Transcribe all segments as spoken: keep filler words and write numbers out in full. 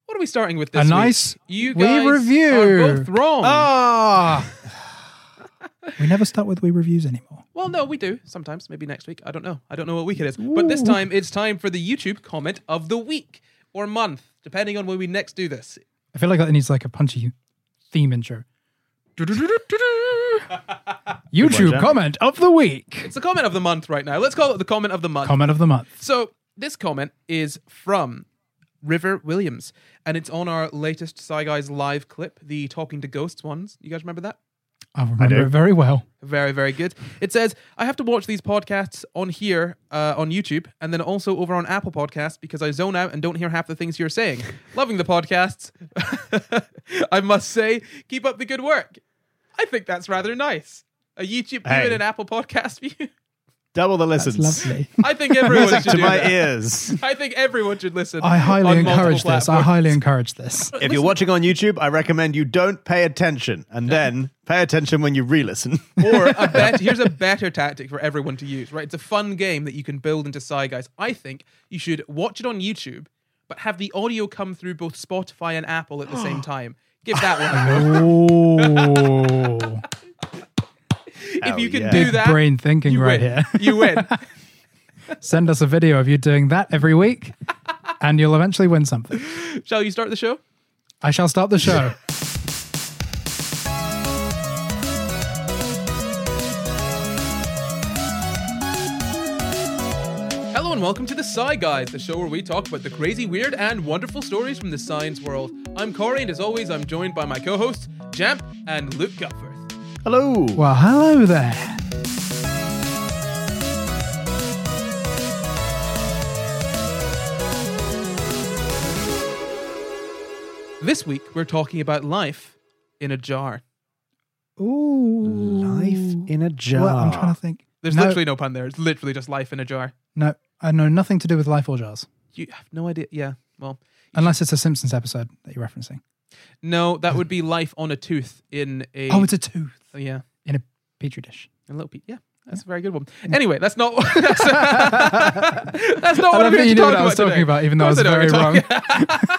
what are we starting with this A week? nice you We guys review. are both wrong. Ah! We never start with we reviews anymore. Well, no, we do sometimes. Maybe next week. I don't know. I don't know what week it is. Ooh. But this time, it's time for the YouTube comment of the week or month, depending on when we next do this. I feel like that needs like a punchy theme intro. YouTube one, comment of the week. It's the comment of the month right now. Let's call it the comment of the month. Comment of the month. So this comment is from River Williams, and it's on our latest Sci Guys live clip, the Talking to Ghosts ones. You guys remember that? I remember I do. it very well. Very, very good. It says, I have to watch these podcasts on here, uh, on YouTube, and then also over on Apple Podcasts because I zone out and don't hear half the things you're saying. Loving the podcasts. I must say, keep up the good work. I think that's rather nice. A YouTube view Hey. and an Apple Podcast view. Double the That's listens. lovely. I think everyone Music should to do my that. ears. I think everyone should listen. I highly on encourage multiple this. I platforms. highly encourage this. If you're watching on YouTube, I recommend you don't pay attention, and then pay attention when you re-listen. Or a bet, here's a better tactic for everyone to use, right? It's a fun game that you can build into Sci Guys. I think you should watch it on YouTube, but have the audio come through both Spotify and Apple at the same time. Give that one a go. Oh, If you can yeah. do big that, brain thinking you right win. here. You win. Send us a video of you doing that every week, and you'll eventually win something. Shall you start the show? I shall start the show. Hello and welcome to the Sci Guys, the show where we talk about the crazy, weird, and wonderful stories from the science world. I'm Corey, and as always, I'm joined by my co-hosts, Jamp and Luke Gutford. Hello. Well, hello there. This week, we're talking about life in a jar. Ooh, Life in a jar. Well, I'm trying to think. There's No. literally no pun there. It's literally just life in a jar. No, I know nothing to do with life or jars, You have no idea. Yeah, well, unless it's a Simpsons episode that you're referencing. no, that would be life on a tooth in a. Oh, it's a tooth oh, yeah, in a petri dish. a little bit. Yeah, that's a very good one. Anyway, that's not. That's, that's not I what don't I'm think here you to knew talk what I was about talking today. about, even though I Of was course I very know wrong. what you're talking-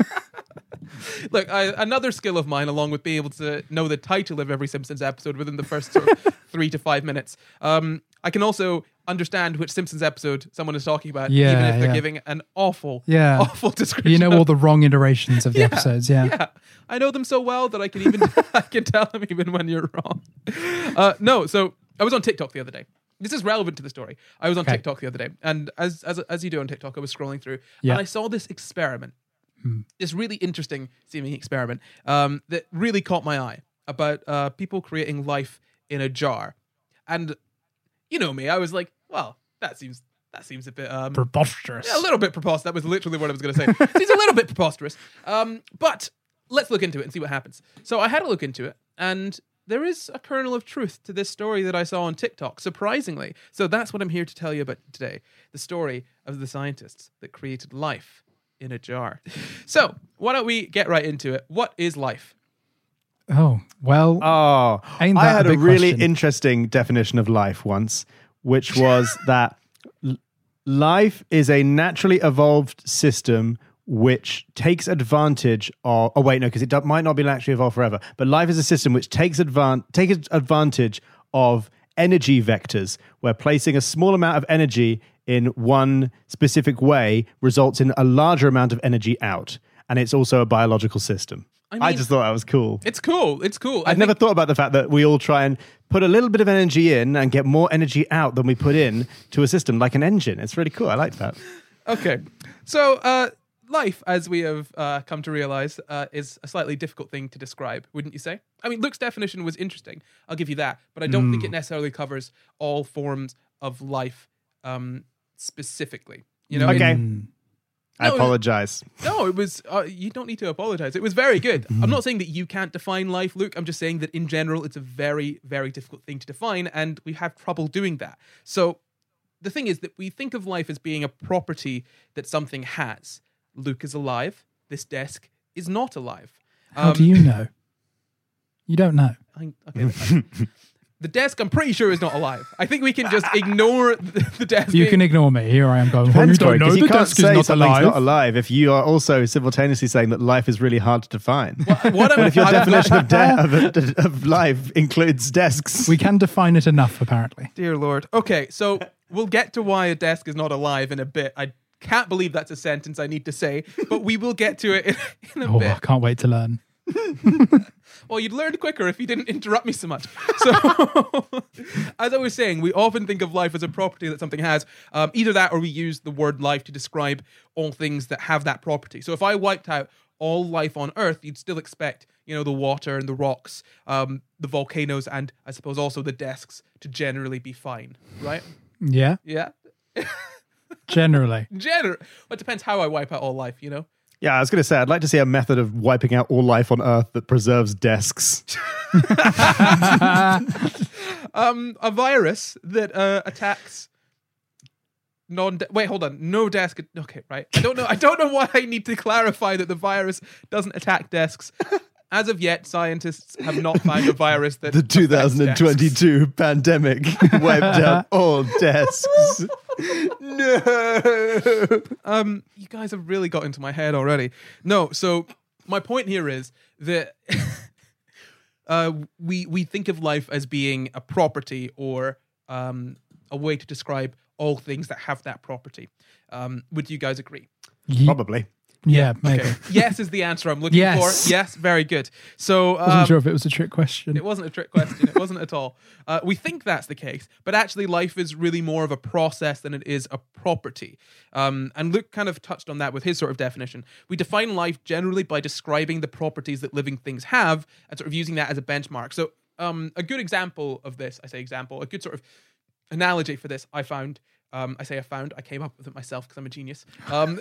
Look, I, another skill of mine, along with being able to know the title of every Simpsons episode within the first sort of three to five minutes. Um, I can also understand which Simpsons episode someone is talking about, Yeah, even if they're yeah. giving an awful, Yeah. awful description. You know of- all the wrong iterations of the episodes, yeah. Yeah, I know them so well that I can even I can tell them even when you're wrong. Uh, no, so I was on TikTok the other day. This is relevant to the story. I was on Okay. TikTok the other day, and as as as you do on TikTok, I was scrolling through, Yeah. and I saw this experiment, Hmm. this really interesting seeming experiment um, that really caught my eye about uh, people creating life in a jar, and you know me, I was like, well, that seems that seems a bit um, Preposterous. yeah, a little bit preposterous. That was literally what I was going to say. Seems a little bit preposterous. Um, but let's look into it and see what happens. So I had a look into it, and there is a kernel of truth to this story that I saw on TikTok, surprisingly. So that's what I'm here to tell you about today. The story of the scientists that created life in a jar. So why don't we get right into it? What is life? Oh, well, Oh, Ain't I that had a a, big really question? interesting definition of life once, which was that l- life is a naturally evolved system which takes advantage of. Oh wait, no, because it do, might not be naturally evolved forever. But life is a system which takes advan- takes advantage of energy vectors, where placing a small amount of energy in one specific way results in a larger amount of energy out, and it's also a biological system. I I, mean- just thought that was cool. It's cool. It's cool. I I'd never think- thought about the fact that we all try and put a little bit of energy in and get more energy out than we put in to a system, like an engine. It's really cool. I like that. Okay. So, uh, life, as we have uh, come to realize, uh, is a slightly difficult thing to describe, wouldn't you say? I mean, Luke's definition was interesting. I'll give you that. But I don't think it necessarily covers all forms of life um, specifically. You know? Okay. mm, I No, apologize. No, it was, uh, you don't need to apologize. It was very good. I'm not saying that you can't define life, Luke. I'm just saying that in general, it's a very, very difficult thing to define, and we have trouble doing that. So the thing is that we think of life as being a property that something has. Luke is alive. This desk is not alive. how Um, do you know? You don't know. I, okay. I- The desk, I'm pretty sure, is not alive. I think we can just ignore the, the desk. You being- can ignore me. Here I am going, well, you Depends, don't Corey, know 'cause the you can't desk is say not something's alive. not alive if you are also simultaneously saying that life is really hard to define. What am- If your I'm- definition of, de- of, of life includes desks. We can define it enough, apparently. Dear Lord. Okay, so we'll get to why a desk is not alive in a bit. I can't believe that's a sentence I need to say, but we will get to it in, in a Oh, bit. I can't wait to learn. Well, you'd learn quicker if you didn't interrupt me so much. So, as I was saying, we often think of life as a property that something has. Um, either that or we use the word life to describe all things that have that property. So if I wiped out all life on Earth, you'd still expect, you know, the water and the rocks, um, the volcanoes, and I suppose also the desks to generally be fine, right? Yeah, Yeah? generally. General. Well, it depends how I wipe out all life, you know? Yeah, I was going to say, I'd like to see a method of wiping out all life on Earth that preserves desks. Um, a virus that uh, attacks non. Wait, hold on. No desk. Okay, right. I don't know. I don't know why I need to clarify that the virus doesn't attack desks. As of yet, scientists have not found a virus that The affects twenty twenty-two pandemic wiped out all desks. No. Um, you guys have really got into my head already. No, so my point here is that uh, we we think of life as being a property or um, a way to describe all things that have that property. Um, would you guys agree? Ye- Probably. yeah, maybe. Okay. Yes is the answer I'm looking Yes. for. Yes, very good. So I wasn't um, sure if it was a trick question. it wasn't a trick question. It wasn't at all. Uh, we think that's the case, but actually, life is really more of a process than it is a property. Um, and Luke kind of touched on that with his sort of definition. We define life generally by describing the properties that living things have and sort of using that as a benchmark. So, um, a good example of this, I say example, a good sort of analogy for this, I found. Um, I say I found, I came up with it myself because I'm a genius, um,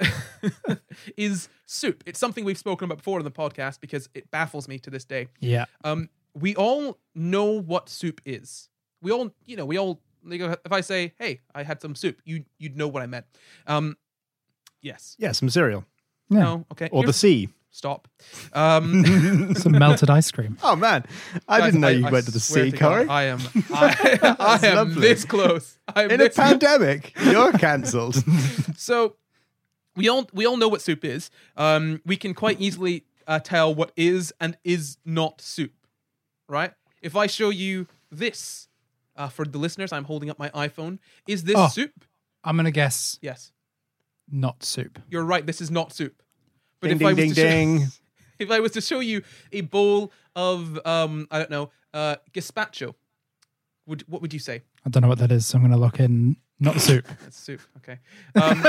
is soup. It's something we've spoken about before on the podcast because it baffles me to this day. Yeah. Um, we all know what soup is. We all, you know, we all, like, if I say, hey, I had some soup, you, you'd know what I meant. Um, yes. Yeah, some cereal. Yeah. No, okay. Or the Here's- sea. Stop. Um, Some melted ice cream. Oh, man. I guys, didn't know you I went to the swear sea, to God, Corey. I am, I, I am lovely. this close. I am In a this pandemic, you're cancelled. So we all we all know what soup is. Um, we can quite easily uh, tell what is and is not soup, right? If I show you this uh, for the listeners, I'm holding up my iPhone. Is this Oh. soup? I'm going to guess Yes, not soup. you're right. This is not soup. But Ding, if I ding, was ding, to show- ding. if I was to show you a bowl of um, I don't know, uh, gazpacho, would what would you say? I don't know what that is, so I'm going to lock in not soup. That's soup. Okay. Um,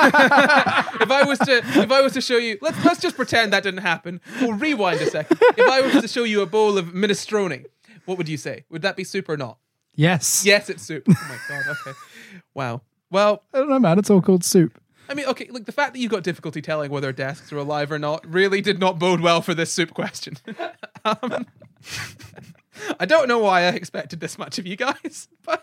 if I was to, if I was to show you, let's let's just pretend that didn't happen. We'll rewind a second. If I was to show you a bowl of minestrone, what would you say? Would that be soup or not? Yes. Yes, it's soup. Oh my god. Okay. Wow. Well, I don't know, man. It's all called soup. I mean, okay. Look, the fact that you've got difficulty telling whether desks are alive or not really did not bode well for this soup question. um, I don't know why I expected this much of you guys, but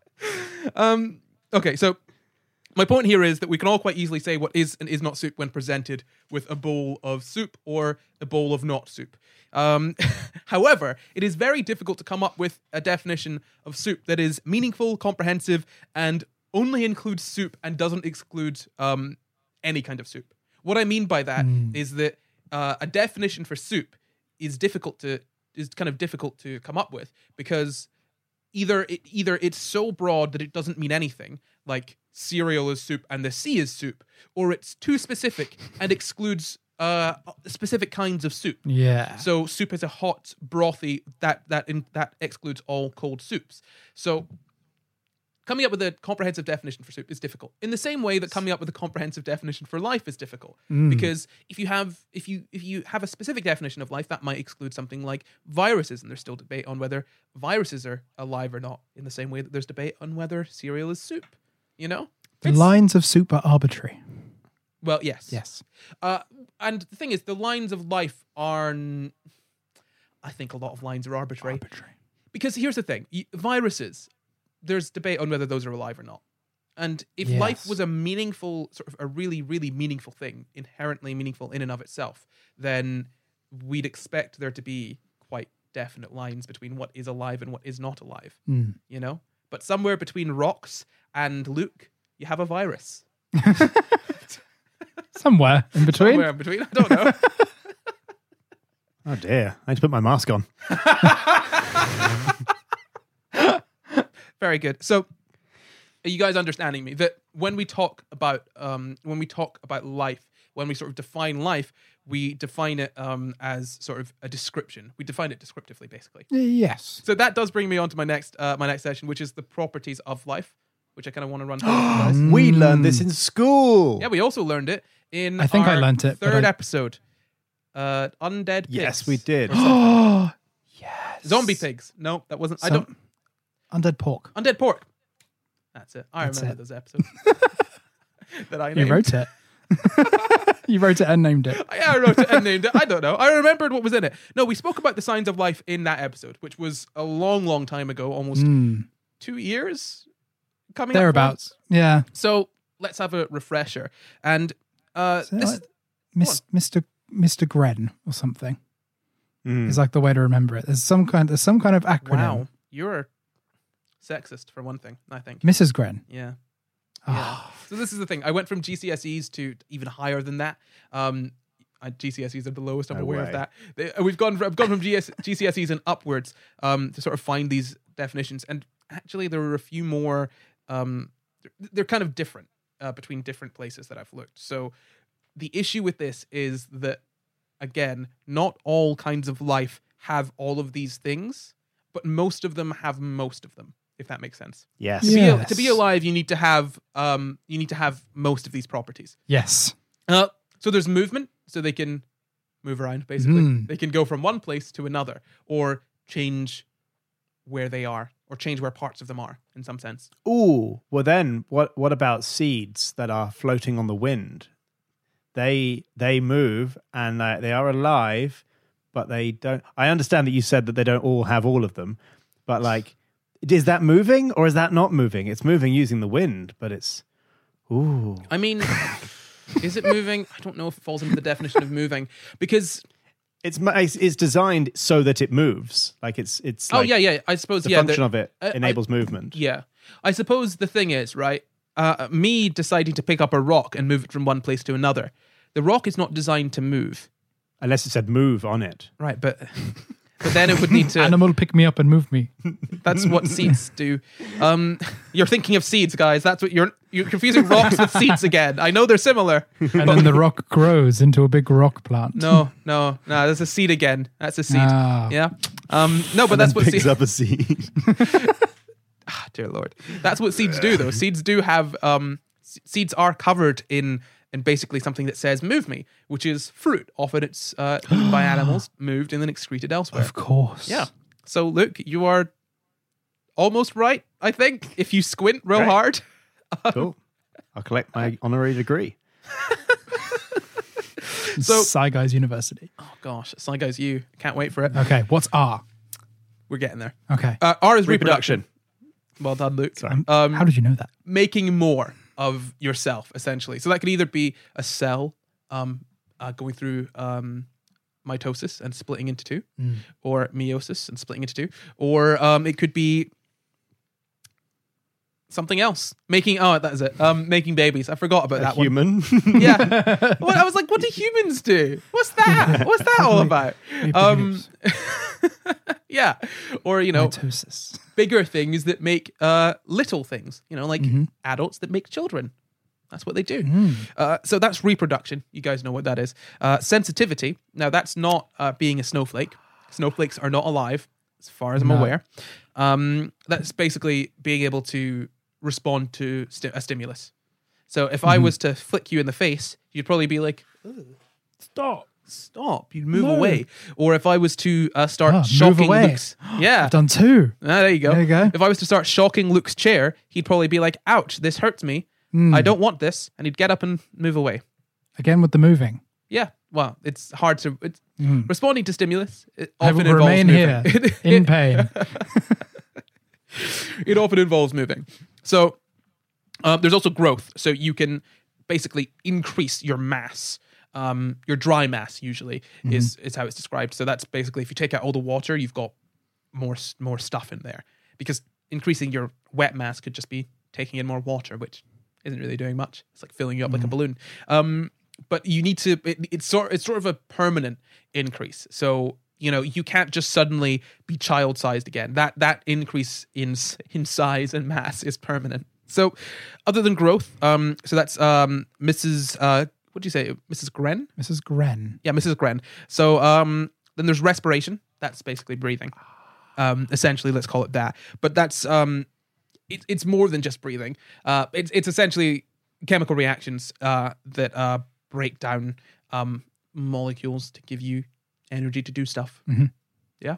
um, okay. So my point here is that we can all quite easily say what is and is not soup when presented with a bowl of soup or a bowl of not soup. Um, however, it is very difficult to come up with a definition of soup that is meaningful, comprehensive, and only includes soup and doesn't exclude um, any kind of soup. What I mean by that is that uh, a definition for soup is difficult to is kind of difficult to come up with because either it, either it's so broad that it doesn't mean anything, like cereal is soup and the sea is soup, or it's too specific and excludes uh, specific kinds of soup. Yeah. So soup is a hot, brothy that that in, that excludes all cold soups. So coming up with a comprehensive definition for soup is difficult. In the same way that coming up with a comprehensive definition for life is difficult, because if you have if you if you have a specific definition of life, that might exclude something like viruses, and there's still debate on whether viruses are alive or not. In the same way that there's debate on whether cereal is soup. You know, The It's- lines of soup are arbitrary. Well, yes, Yes. Uh, and the thing is, the lines of life are. n- I think a lot of lines are arbitrary. Arbitrary. Because here's the thing: y- viruses. There's debate on whether those are alive or not. And if Yes. life was a meaningful, sort of a really, really meaningful thing, inherently meaningful in and of itself, then we'd expect there to be quite definite lines between what is alive and what is not alive. Mm. You know, but somewhere between rocks and Luke, you have a virus. Somewhere in between. Somewhere in between. I don't know. Oh dear. I need to put my mask on. Very good. So, are you guys understanding me? That when we talk about um, when we talk about life, when we sort of define life, we define it um, as sort of a description. We define it descriptively, basically. Yes. So that does bring me on to my next uh, my next session, which is the properties of life, which I kind of want to run through. with you guys. We learned this in school. Yeah, we also learned it in I think I our learnt it, but third I- episode. Uh, undead pigs. Yes, we did. Or something. Yes. Zombie pigs. No, that wasn't. I Some- don't. Undead pork. Undead pork. That's it. I That's remember it. those episodes. that I You named. wrote it. You wrote it and named it. Yeah, I wrote it and named it. I don't know. I remembered what was in it. No, we spoke about the signs of life in that episode, which was a long, long time ago, almost Mm. two years coming up. Thereabouts. Yeah. So let's have a refresher. And uh, Is it this like Miss, Mister Mister Gren or something Mm. is like the way to remember it. There's some kind. There's some kind of acronym. wow, you're sexist for one thing. I think. Missus Gren. Yeah. Ah. Yeah. So this is the thing. I went from G C S Es to even higher than that. Um, I, G C S Es are the lowest. I'm No aware way. of that. They, uh, we've gone. From, I've gone from G S, G C S Es and upwards um, to sort of find these definitions. And actually, there were a few more. Um, they're, they're kind of different uh, between different places that I've looked. So the issue with this is that, again, not all kinds of life have all of these things, but most of them have most of them. If that makes sense. Yes. To be, Yes. to be alive, you need to have um, you need to have most of these properties. Yes. Uh, so there's movement, so they can move around. Basically, Mm. they can go from one place to another, or change where they are, or change where parts of them are, in some sense. Ooh, well then, what what about seeds that are floating on the wind? They they move and uh, they are alive, but they don't. I understand that you said that they don't all have all of them, but like, is that moving or is that not moving? It's moving using the wind, but it's ooh. I mean, is it moving? I don't know if it falls into the definition of moving, because It's ma- it's it's designed so that it moves. Like it's it's oh like yeah, yeah. I suppose the yeah. function the- of it I- I- enables movement. Yeah. I suppose the thing is, right, uh, me deciding to pick up a rock and move it from one place to another, the rock is not designed to move. Unless it said move on it. Right, but but then it would need to... Animal pick me up and move me. That's what seeds do. Um, you're thinking of seeds, guys. That's what you're... You're confusing rocks with seeds again. I know they're similar. And then the rock grows into a big rock plant. No, no, no. That's a seed again. That's a seed. Ah. Yeah. Um, no, but And that's then what picks seeds... up a seed. Ah, dear Lord. That's what seeds do, though. Seeds do have... Um, s- seeds are covered in... And basically something that says "move me," which is fruit. Often it's uh, eaten by animals, moved, and then excreted elsewhere. Of course. Yeah. So, Luke, you are almost right, I think, if you squint real Great. hard. Cool. I'll collect my honorary degree. So- Sci Guys University. Oh, gosh. Sci Guys, you. Can't wait for it. Okay, what's R? We're getting there. Okay. Uh, R is reproduction. Reproduction. Well done, Luke. Sorry. Um, How did you know that? making more of yourself, essentially. So that could either be a cell um, uh, going through um, mitosis and splitting into two, Mm. or meiosis and splitting into two, or um, it could be something else. Making, oh, that is it. Um, making babies. I forgot about A that one. human. Yeah. Well, I was like, what do humans do? What's that? What's that all about? Um, yeah. Or, you know, Mitosis. bigger things that make uh, little things, you know, like Mhm. adults that make children. That's what they do. Mm. Uh, so that's reproduction. You guys know what that is. Uh, sensitivity. Now, that's not uh, being a snowflake. Snowflakes are not alive, as far as I'm No. aware. Um, that's basically being able to respond to sti- a stimulus. So if I Mhm. was to flick you in the face, you'd probably be like, Stop. stop. You'd move No. away. Or if I was to uh, start Ah, move shocking away. Luke's... Yeah. I've done two. Ah, there you go. There you go. If I was to start shocking Luke's chair, he'd probably be like, ouch, this hurts me. Mm. I don't want this. And he'd get up and move away. Again with the moving. Yeah. Well, it's hard to... It's, Mm. responding to stimulus, it I often will involves remain moving. here It- in it- pain. it often involves moving. So uh, there's also growth. So you can basically increase your mass. um, your dry mass usually mm-hmm. is is how it's described. So that's basically if you take out all the water, you've got more more stuff in there, because increasing your wet mass could just be taking in more water, which isn't really doing much. It's like filling you up mm-hmm. like a balloon. Um, but you need to. It, it's sort it's sort of a permanent increase. So you know you can't just suddenly be child sized again. That that increase in in size and mass is permanent. So, other than growth, um, so that's um, Missus Uh, what do you say, Missus Gren? Missus Gren. Yeah, Missus Gren. So um, then there's respiration. That's basically breathing. Um, essentially, let's call it that. But that's um, it, it's more than just breathing. Uh, it's it's essentially chemical reactions uh, that uh, break down um, molecules to give you energy to do stuff. Mm-hmm. Yeah.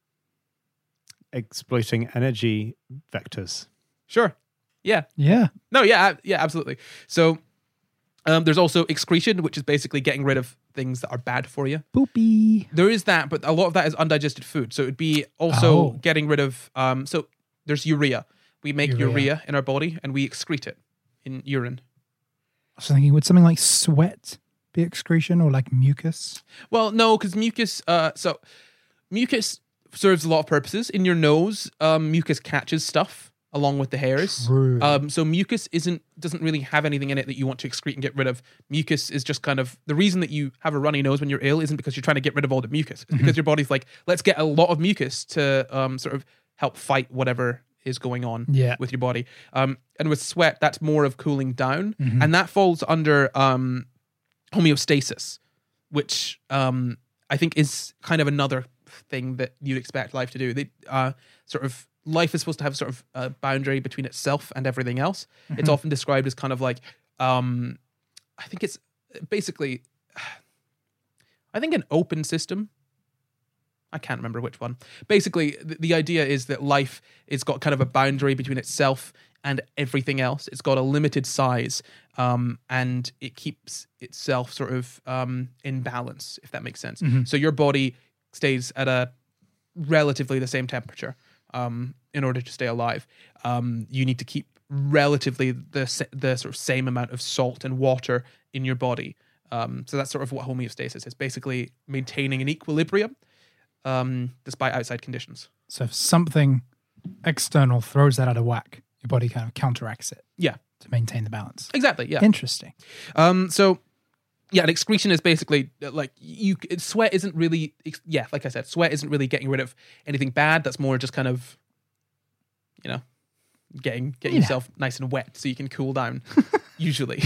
Exploiting energy vectors. Sure. Yeah. Yeah. No, yeah, yeah, absolutely. So um, there's also excretion, which is basically getting rid of things that are bad for you. Poopy. There is that, but a lot of that is undigested food. So it'd be also Oh. getting rid of, um, so there's urea. We make urea. Urea. in our body and we excrete it in urine. I was thinking, would something like sweat be excretion or like mucus? Well, no, because mucus, uh, so mucus serves a lot of purposes. In your nose, um, mucus catches stuff along with the hairs. True. Um, so mucus isn't doesn't really have anything in it that you want to excrete and get rid of. Mucus is just kind of the reason that you have a runny nose when you're ill isn't because you're trying to get rid of all the mucus. It's because your body's like, let's get a lot of mucus to um, sort of help fight whatever is going on Yeah. with your body. Um, and with sweat, that's more of cooling down, Mhm. and that falls under um, homeostasis, which um, I think is kind of another thing that you'd expect life to do. They uh, sort of life is supposed to have sort of a boundary between itself and everything else. Mm-hmm. It's often described as kind of like, um, I think it's basically, I think an open system. I can't remember which one. Basically, the, the idea is that life is got kind of a boundary between itself and everything else. It's got a limited size, um, and it keeps itself sort of um, in balance, if that makes sense. Mm-hmm. So your body stays at a relatively the same temperature um, in order to stay alive. Um, you need to keep relatively the sa- the sort of same amount of salt and water in your body. Um, so that's sort of what homeostasis is. Basically maintaining an equilibrium um, despite outside conditions. So if something external throws that out of whack, your body kind of counteracts it Yeah, to maintain the balance. exactly. Yeah. Interesting. Um, so, yeah, an excretion is basically uh, like you. It, sweat isn't really, ex- yeah, like I said, sweat isn't really getting rid of anything bad. That's more just kind of, you know, getting getting Yeah. yourself nice and wet so you can cool down. Usually,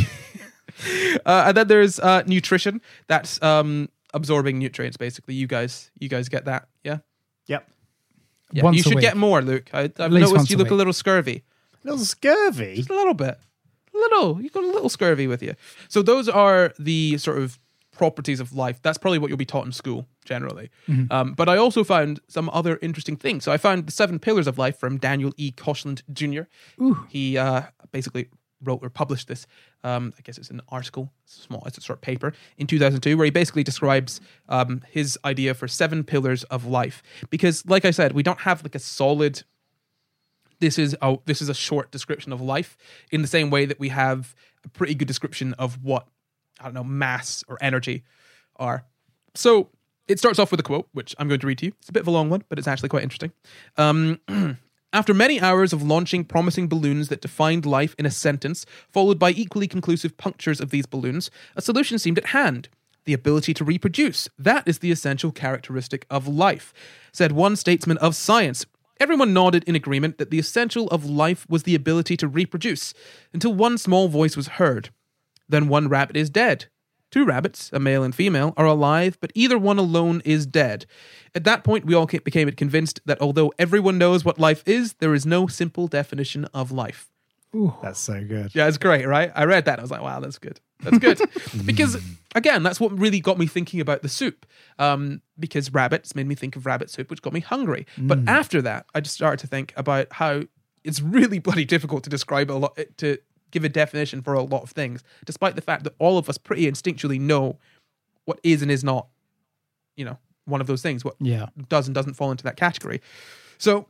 uh, and then there's uh, nutrition. That's um, absorbing nutrients. Basically, you guys, you guys get that, yeah. Yep. Yeah, Once you a should week. get more, Luke. I, I've least noticed once you a look a week. little scurvy. Little scurvy. Just a little bit. A little. You've got a little scurvy with you. So those are the sort of properties of life. That's probably what you'll be taught in school, generally. Mm-hmm. Um, but I also found some other interesting things. So I found The Seven Pillars of Life from Daniel E. Koshland Junior Ooh. He uh, basically wrote or published this. Um, I guess it's an article, it's a small, it's a short paper in two thousand two, where he basically describes um, his idea for seven pillars of life. Because, like I said, we don't have like a solid. This is a this is a short description of life, in the same way that we have a pretty good description of what, I don't know, mass or energy are. So it starts off with a quote, which I'm going to read to you. It's a bit of a long one, but it's actually quite interesting. Um, After many hours of launching promising balloons that defined life in a sentence, followed by equally conclusive punctures of these balloons, a solution seemed at hand. The ability to reproduce. That is the essential characteristic of life, said one statesman of science. Everyone nodded in agreement that the essential of life was the ability to reproduce, until one small voice was heard. Then one rabbit is dead. Two rabbits, a male and female, are alive, but either one alone is dead. At that point, we all ca- became convinced that although everyone knows what life is, there is no simple definition of life. Ooh. That's so good. Yeah, it's great, right? I read that. I was like, wow, that's good. That's good. Because, again, that's what really got me thinking about the soup. Um, because rabbits made me think of rabbit soup, which got me hungry. But after that, I just started to think about how it's really bloody difficult to describe a lot, to give a definition for a lot of things, despite the fact that all of us pretty instinctually know what is and is not, you know, one of those things, what Yeah. does and doesn't fall into that category. So,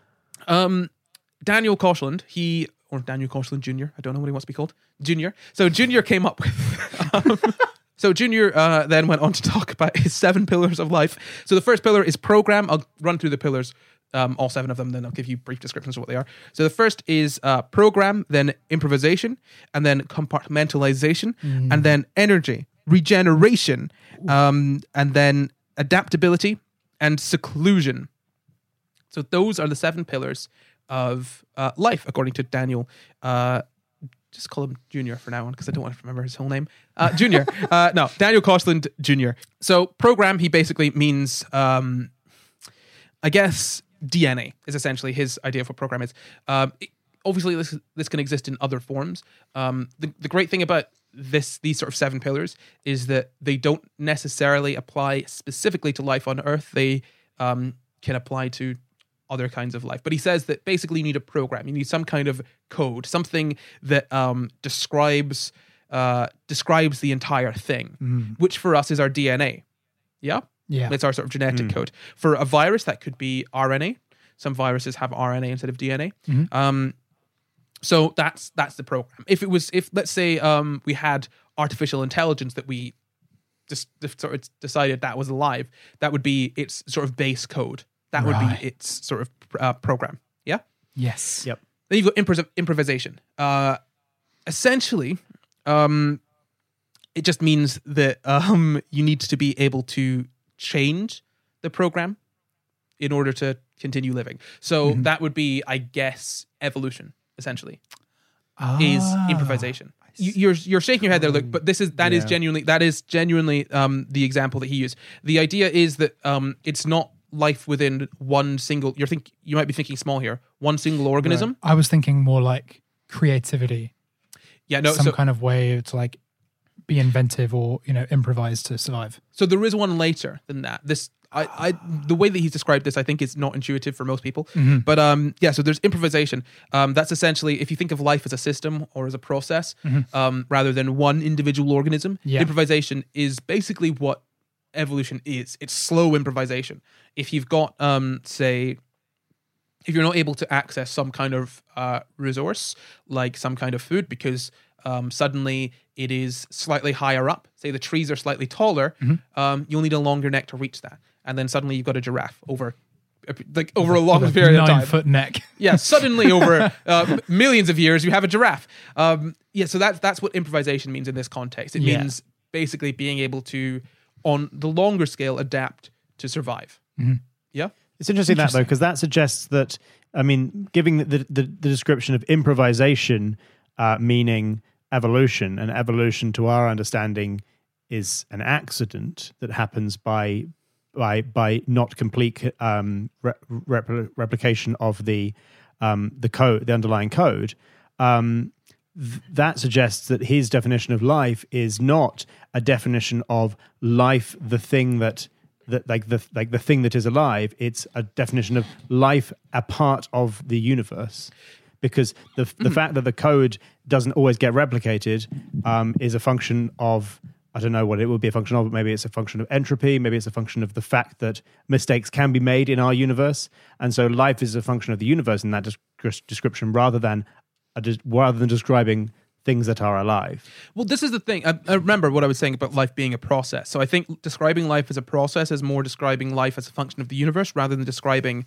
um, Daniel Koshland, he, or Daniel Koshland Junior, I don't know what he wants to be called, Junior. So Junior came up with, um, So Junior uh, then went on to talk about his seven pillars of life. So the first pillar is program. I'll run through the pillars, um, all seven of them, then I'll give you brief descriptions of what they are. So the first is uh, program, then improvisation, and then compartmentalization, mm. and then energy, regeneration, um, and then adaptability and seclusion. So those are the seven pillars of uh, life, according to Daniel. Uh, just call him Junior for now on, because I don't want to remember his whole name. Uh, Junior. uh, no, Daniel Koshland Junior So program, he basically means, um, I guess, D N A is essentially his idea of what program is. Um, it, obviously, this this can exist in other forms. Um, the, the great thing about this these sort of seven pillars is that they don't necessarily apply specifically to life on Earth. They um, can apply to other kinds of life. But he says that basically you need a program. You need some kind of code, something that um, describes uh, describes the entire thing, mm. which for us is our D N A. Yeah? Yeah. It's our sort of genetic mm. code. For a virus, that could be R N A. Some viruses have R N A instead of D N A. Mm-hmm. Um, so that's that's the program. If it was, if let's say um, we had artificial intelligence that we just sort of decided that was alive, that would be its sort of base code. That would right. be its sort of uh, program. Yeah? Yes. Yep. Then you've got impro- improvisation. Uh, essentially, um, it just means that um, you need to be able to change the program in order to continue living. So mm-hmm. that would be, I guess, evolution, essentially, ah, is improvisation. You, you're you're shaking your head there, look, but this is that yeah. is genuinely that is genuinely um, the example that he used. The idea is that um, it's not life within one single, you're think you might be thinking small here, one single organism. Right. I was thinking more like creativity. Yeah, no, some so, kind of way to like be inventive or, you know, improvise to survive. So there is one later than that. This I, I the way that he's described this, I think, is not intuitive for most people. Mm-hmm. But um yeah, so there's improvisation. Um that's essentially, if you think of life as a system or as a process, mm-hmm. um rather than one individual organism, yeah. improvisation is basically what evolution is. It's slow improvisation. If you've got um say if you're not able to access some kind of uh resource, like some kind of food, because um suddenly it is slightly higher up, say the trees are slightly taller, mm-hmm. um you'll need a longer neck to reach that, and then suddenly you've got a giraffe over like over a long period of time, nine foot neck. Yeah, suddenly over uh, millions of years you have a giraffe. Um yeah, so that's that's what improvisation means in this context. It yeah. means basically being able to, on the longer scale, adapt to survive. Mm-hmm. Yeah? It's interesting, interesting that, though, because that suggests that, I mean, giving the, the, the description of improvisation uh, meaning evolution, and evolution to our understanding is an accident that happens by by by not complete um, re- repl- replication of the um, the code, the underlying code. Um, th- that suggests that his definition of life is not a definition of life, the thing that that like the like the thing that is alive. It's a definition of life, a part of the universe. Because the the mm-hmm. fact that the code doesn't always get replicated um, is a function of, I don't know what it would be a function of, but maybe it's a function of entropy, maybe it's a function of the fact that mistakes can be made in our universe. And so life is a function of the universe in that des- description rather than a des- rather than describing things that are alive. Well, this is the thing. I, I remember what I was saying about life being a process. So I think describing life as a process is more describing life as a function of the universe rather than describing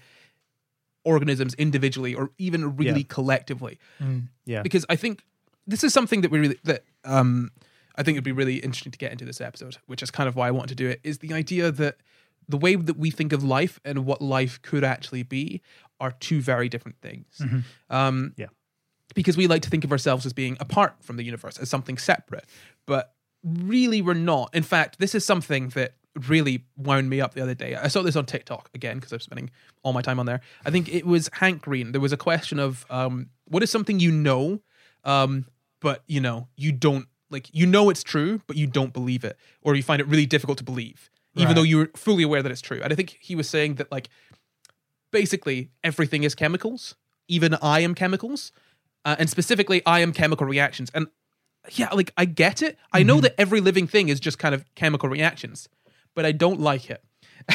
organisms individually or even really yeah. collectively. Mm. Yeah. Because I think this is something that we really, that um, I think it'd be really interesting to get into this episode, which is kind of why I want to do it, is the idea that the way that we think of life and what life could actually be are two very different things. Mm-hmm. Um, yeah. Because we like to think of ourselves as being apart from the universe, as something separate. But really we're not. In fact, this is something that really wound me up the other day. I saw this on TikTok again because I'm spending all my time on there. I think it was Hank Green. There was a question of um, what is something you know, um, but you know you don't like. You know it's true, but you don't believe it, or you find it really difficult to believe, even right. though you're fully aware that it's true. And I think he was saying that like basically everything is chemicals. Even I am chemicals, uh, and specifically I am chemical reactions. And yeah, like I get it. I mm-hmm. know that every living thing is just kind of chemical reactions. But I don't like it.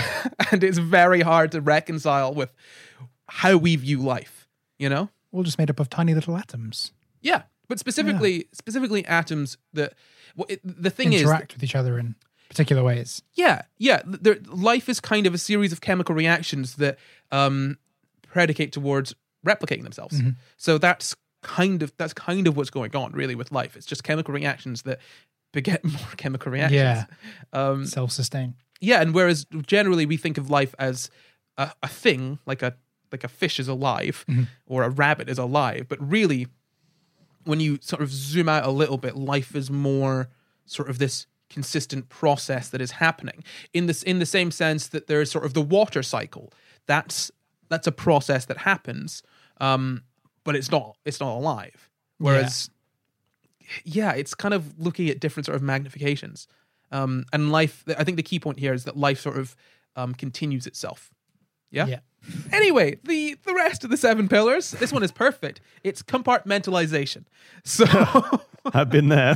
And it's very hard to reconcile with how we view life, you know? All just made up of tiny little atoms. Yeah. But specifically, yeah. specifically atoms that, Well, it, the thing is, interact with each other in particular ways. yeah, yeah. There, life is kind of a series of chemical reactions that um, predicate towards replicating themselves. Mm-hmm. So that's kind of that's kind of what's going on really with life. It's just chemical reactions that beget more chemical reactions. Yeah. Um, Self-sustain. yeah, and whereas generally we think of life as a, a thing, like a like a fish is alive Mm-hmm. or a rabbit is alive, but really, when you sort of zoom out a little bit, life is more sort of this consistent process that is happening in this in the same sense that there's sort of the water cycle. That's that's a process that happens, um, but it's not it's not alive. Whereas, yeah. yeah, it's kind of looking at different sort of magnifications. Um, and life, I think the key point here is that life sort of um, continues itself. Yeah? Yeah. Anyway, the, the rest of the seven pillars, this one is perfect. It's compartmentalization. So I've been there.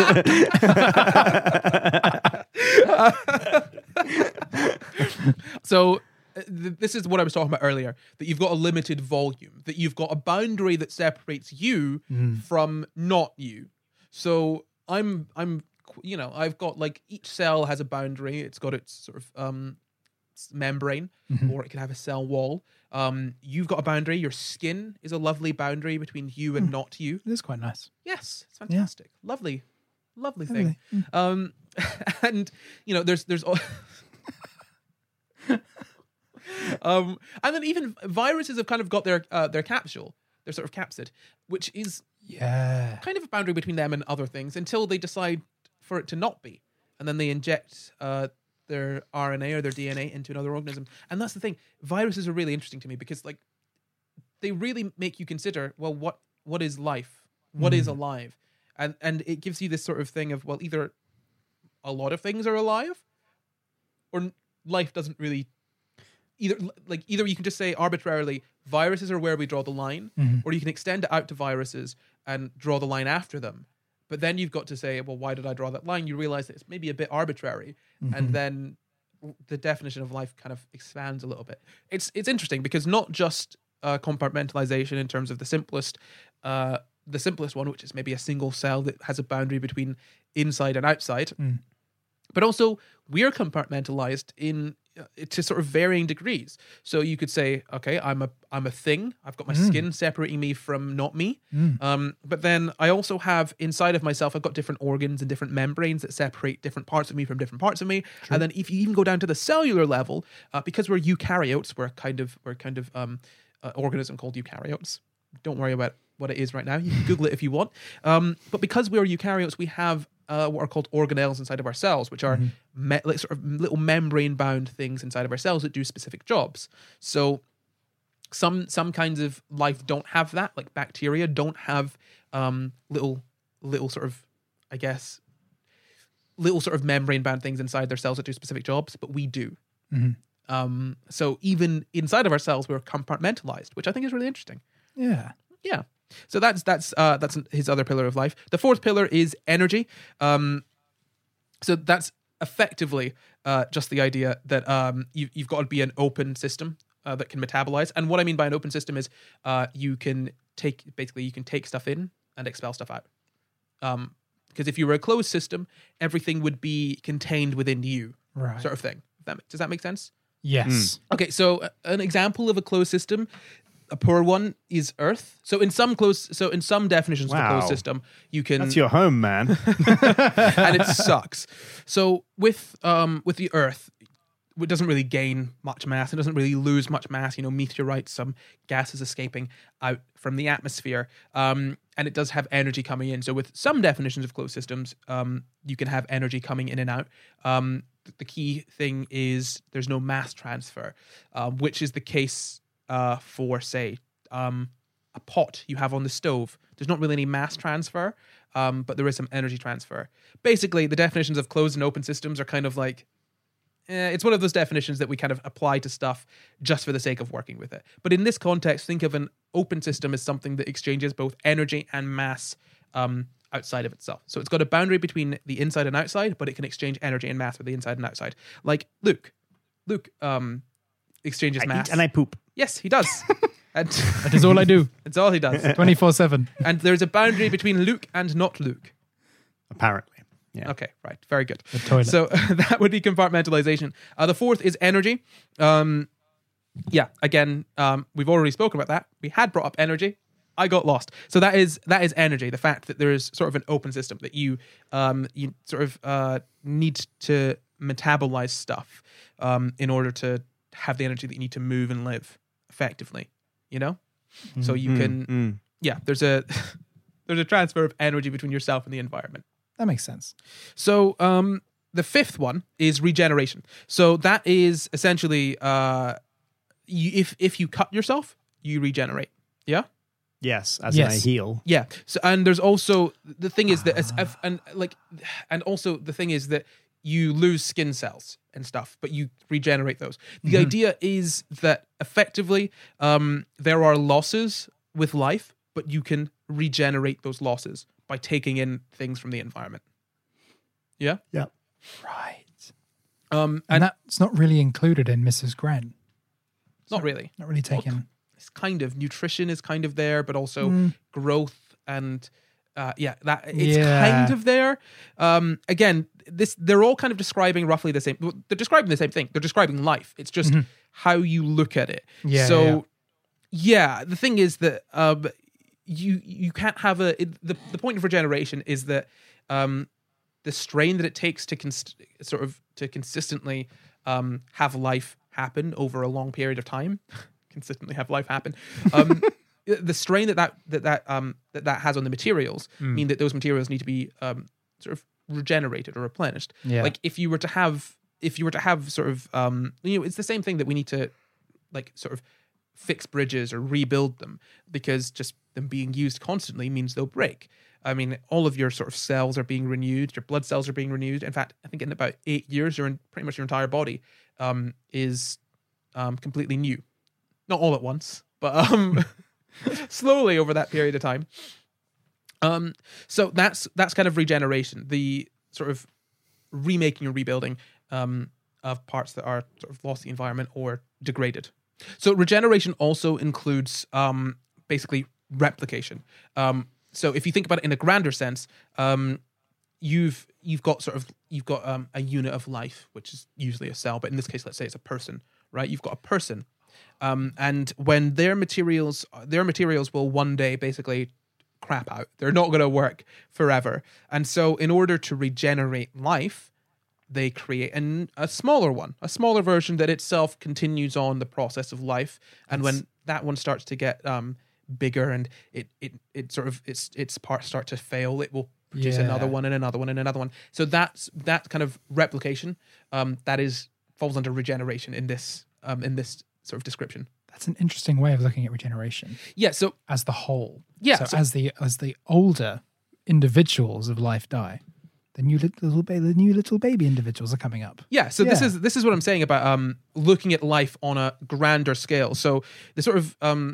so uh, th- this is what I was talking about earlier, that you've got a limited volume, that you've got a boundary that separates you from not you. So I'm I'm you know, I've got like each cell has a boundary. It's got its sort of um membrane, or it can have a cell wall. Um, you've got a boundary. Your skin is a lovely boundary between you and not you. It is quite nice. Yes, it's fantastic. Lovely, lovely thing. Lovely. Um, and you know, there's there's. al- um, and then even viruses have kind of got their uh, their capsule, their sort of capsid, which is Yeah. kind of a boundary between them and other things until they decide for it to not be, and then they inject uh, their R N A or their D N A into another organism. And that's the thing. Viruses are really interesting to me because, like, they really make you consider, well, what what is life? What is alive? And and it gives you this sort of thing of, well, either a lot of things are alive, or n- life doesn't really. Either like either you can just say arbitrarily viruses are where we draw the line, or you can extend it out to viruses and draw the line after them. But then you've got to say, well, why did I draw that line? You realize that it's maybe a bit arbitrary, and then the definition of life kind of expands a little bit. It's it's interesting because not just uh, compartmentalization in terms of the simplest, uh, the simplest one, which is maybe a single cell that has a boundary between inside and outside, but also we're compartmentalized in uh, to sort of varying degrees. So you could say, okay, I'm a I'm a thing. I've got my skin separating me from not me. Um, but then I also have inside of myself, I've got different organs and different membranes that separate different parts of me from different parts of me. And then if you even go down to the cellular level, uh, because we're eukaryotes, we're kind of we're kind of um, uh, organism called eukaryotes. Don't worry about what it is right now. You can Google it if you want. Um, but because we're eukaryotes, we have uh, what are called organelles inside of our cells, which are me- like sort of little membrane-bound things inside of our cells that do specific jobs. So some some kinds of life don't have that, like bacteria don't have um, little little sort of, I guess, little sort of membrane-bound things inside their cells that do specific jobs, but we do. Um, so even inside of our cells, we're compartmentalized, which I think is really interesting. Yeah. Yeah. So that's that's uh, that's his other pillar of life. The fourth pillar is energy. Um, so that's effectively uh, just the idea that um, you, you've got to be an open system uh, that can metabolize. And what I mean by an open system is uh, you can take basically you can take stuff in and expel stuff out. Um, because if you were a closed system, everything would be contained within you, Right. sort of thing. That, does that make sense? Yes. Okay, so uh, an example of a closed system, a poor one, is Earth. So in some closed, so in some definitions of a Wow. closed system, you can, That's your home, man. and it sucks. So with um with the Earth, it doesn't really gain much mass. It doesn't really lose much mass. You know, meteorites, some gases escaping out from the atmosphere, um, and it does have energy coming in. So with some definitions of closed systems, um, you can have energy coming in and out. Um, the key thing is there's no mass transfer, um, which is the case uh, for, say, um, a pot you have on the stove. There's not really any mass transfer, um, but there is some energy transfer. Basically, the definitions of closed and open systems are kind of like, eh, it's one of those definitions that we kind of apply to stuff just for the sake of working with it. But in this context, think of an open system as something that exchanges both energy and mass um, outside of itself. So it's got a boundary between the inside and outside, but it can exchange energy and mass with the inside and outside. Like Luke. Luke um, exchanges I mass. eat and I poop. Yes, he does. And That is all I do. that's all he does. twenty-four seven. And there's a boundary between Luke and not Luke. Apparently. Yeah. Okay, right. Very good. The toilet. So that would be compartmentalization. Uh, the fourth is energy. Um, yeah, again, um, we've already spoken about that. We had brought up energy. I got lost. So that is that is energy. The fact that there is sort of an open system that you um, you sort of uh, need to metabolize stuff um, in order to have the energy that you need to move and live effectively. You know, mm-hmm. so you can mm-hmm. yeah. There's a there's a transfer of energy between yourself and the environment. That makes sense. So um, the fifth one is regeneration. So that is essentially uh, you, if if you cut yourself, you regenerate. Yeah. Yes, as Yes. in a heal. Yeah. So and there's also the thing is that as, if- and like and also the thing is that you lose skin cells and stuff, but you regenerate those. The Mm-hmm. idea is that effectively um, there are losses with life, but you can regenerate those losses by taking in things from the environment. Yeah. Yeah. Right. Um, And, and that's not really included in Missus Gren. not really. Not really taken. It's kind of nutrition is kind of there, but also Mm. growth and uh, yeah, that it's Yeah. kind of there. Um, again, this they're all kind of describing roughly the same. well, They're describing the same thing. They're describing life. It's just Mhm. how you look at it. Yeah, So yeah, the thing is that um, you you can't have a it, the the point of regeneration is that um, the strain that it takes to cons- sort of to consistently um, have life happen over a long period of time. consistently have life happen. Um, the strain that that that that um that, that has on the materials Mm. mean that those materials need to be um sort of regenerated or replenished. Yeah. Like if you were to have if you were to have sort of um you know it's the same thing that we need to like sort of fix bridges or rebuild them because just them being used constantly means they'll break. I mean, all of your sort of cells are being renewed. Your blood cells are being renewed. In fact, I think in about eight years, your pretty much your entire body um, is um, completely new. Not all at once, but um, slowly over that period of time. Um, so that's that's kind of regeneration, the sort of remaking or rebuilding um, of parts that are sort of lost to the environment or degraded. So regeneration also includes um, basically replication. Um, so if you think about it in a grander sense, um, you've you've got sort of you've got um, a unit of life, which is usually a cell, but in this case, let's say it's a person, right? You've got a person. Um, and when their materials, their materials will one day basically crap out. They're not going to work forever. And so in order to regenerate life, they create an, a smaller one, a smaller version that itself continues on the process of life. And when that one starts to get um, bigger and it, it, it sort of, its, its parts start to fail, it will produce Yeah. another one and another one and another one. So that's, that kind of replication, um, that is, falls under regeneration in this, um, in this sort of description. That's an interesting way of looking at regeneration Yeah. So as the whole. Yeah, So, so- as the as the older individuals of life die, the new lit- little baby, the new little baby individuals are coming up. yeah, so this Yeah. is this is what I'm saying about um looking at life on a grander scale. So the sort of um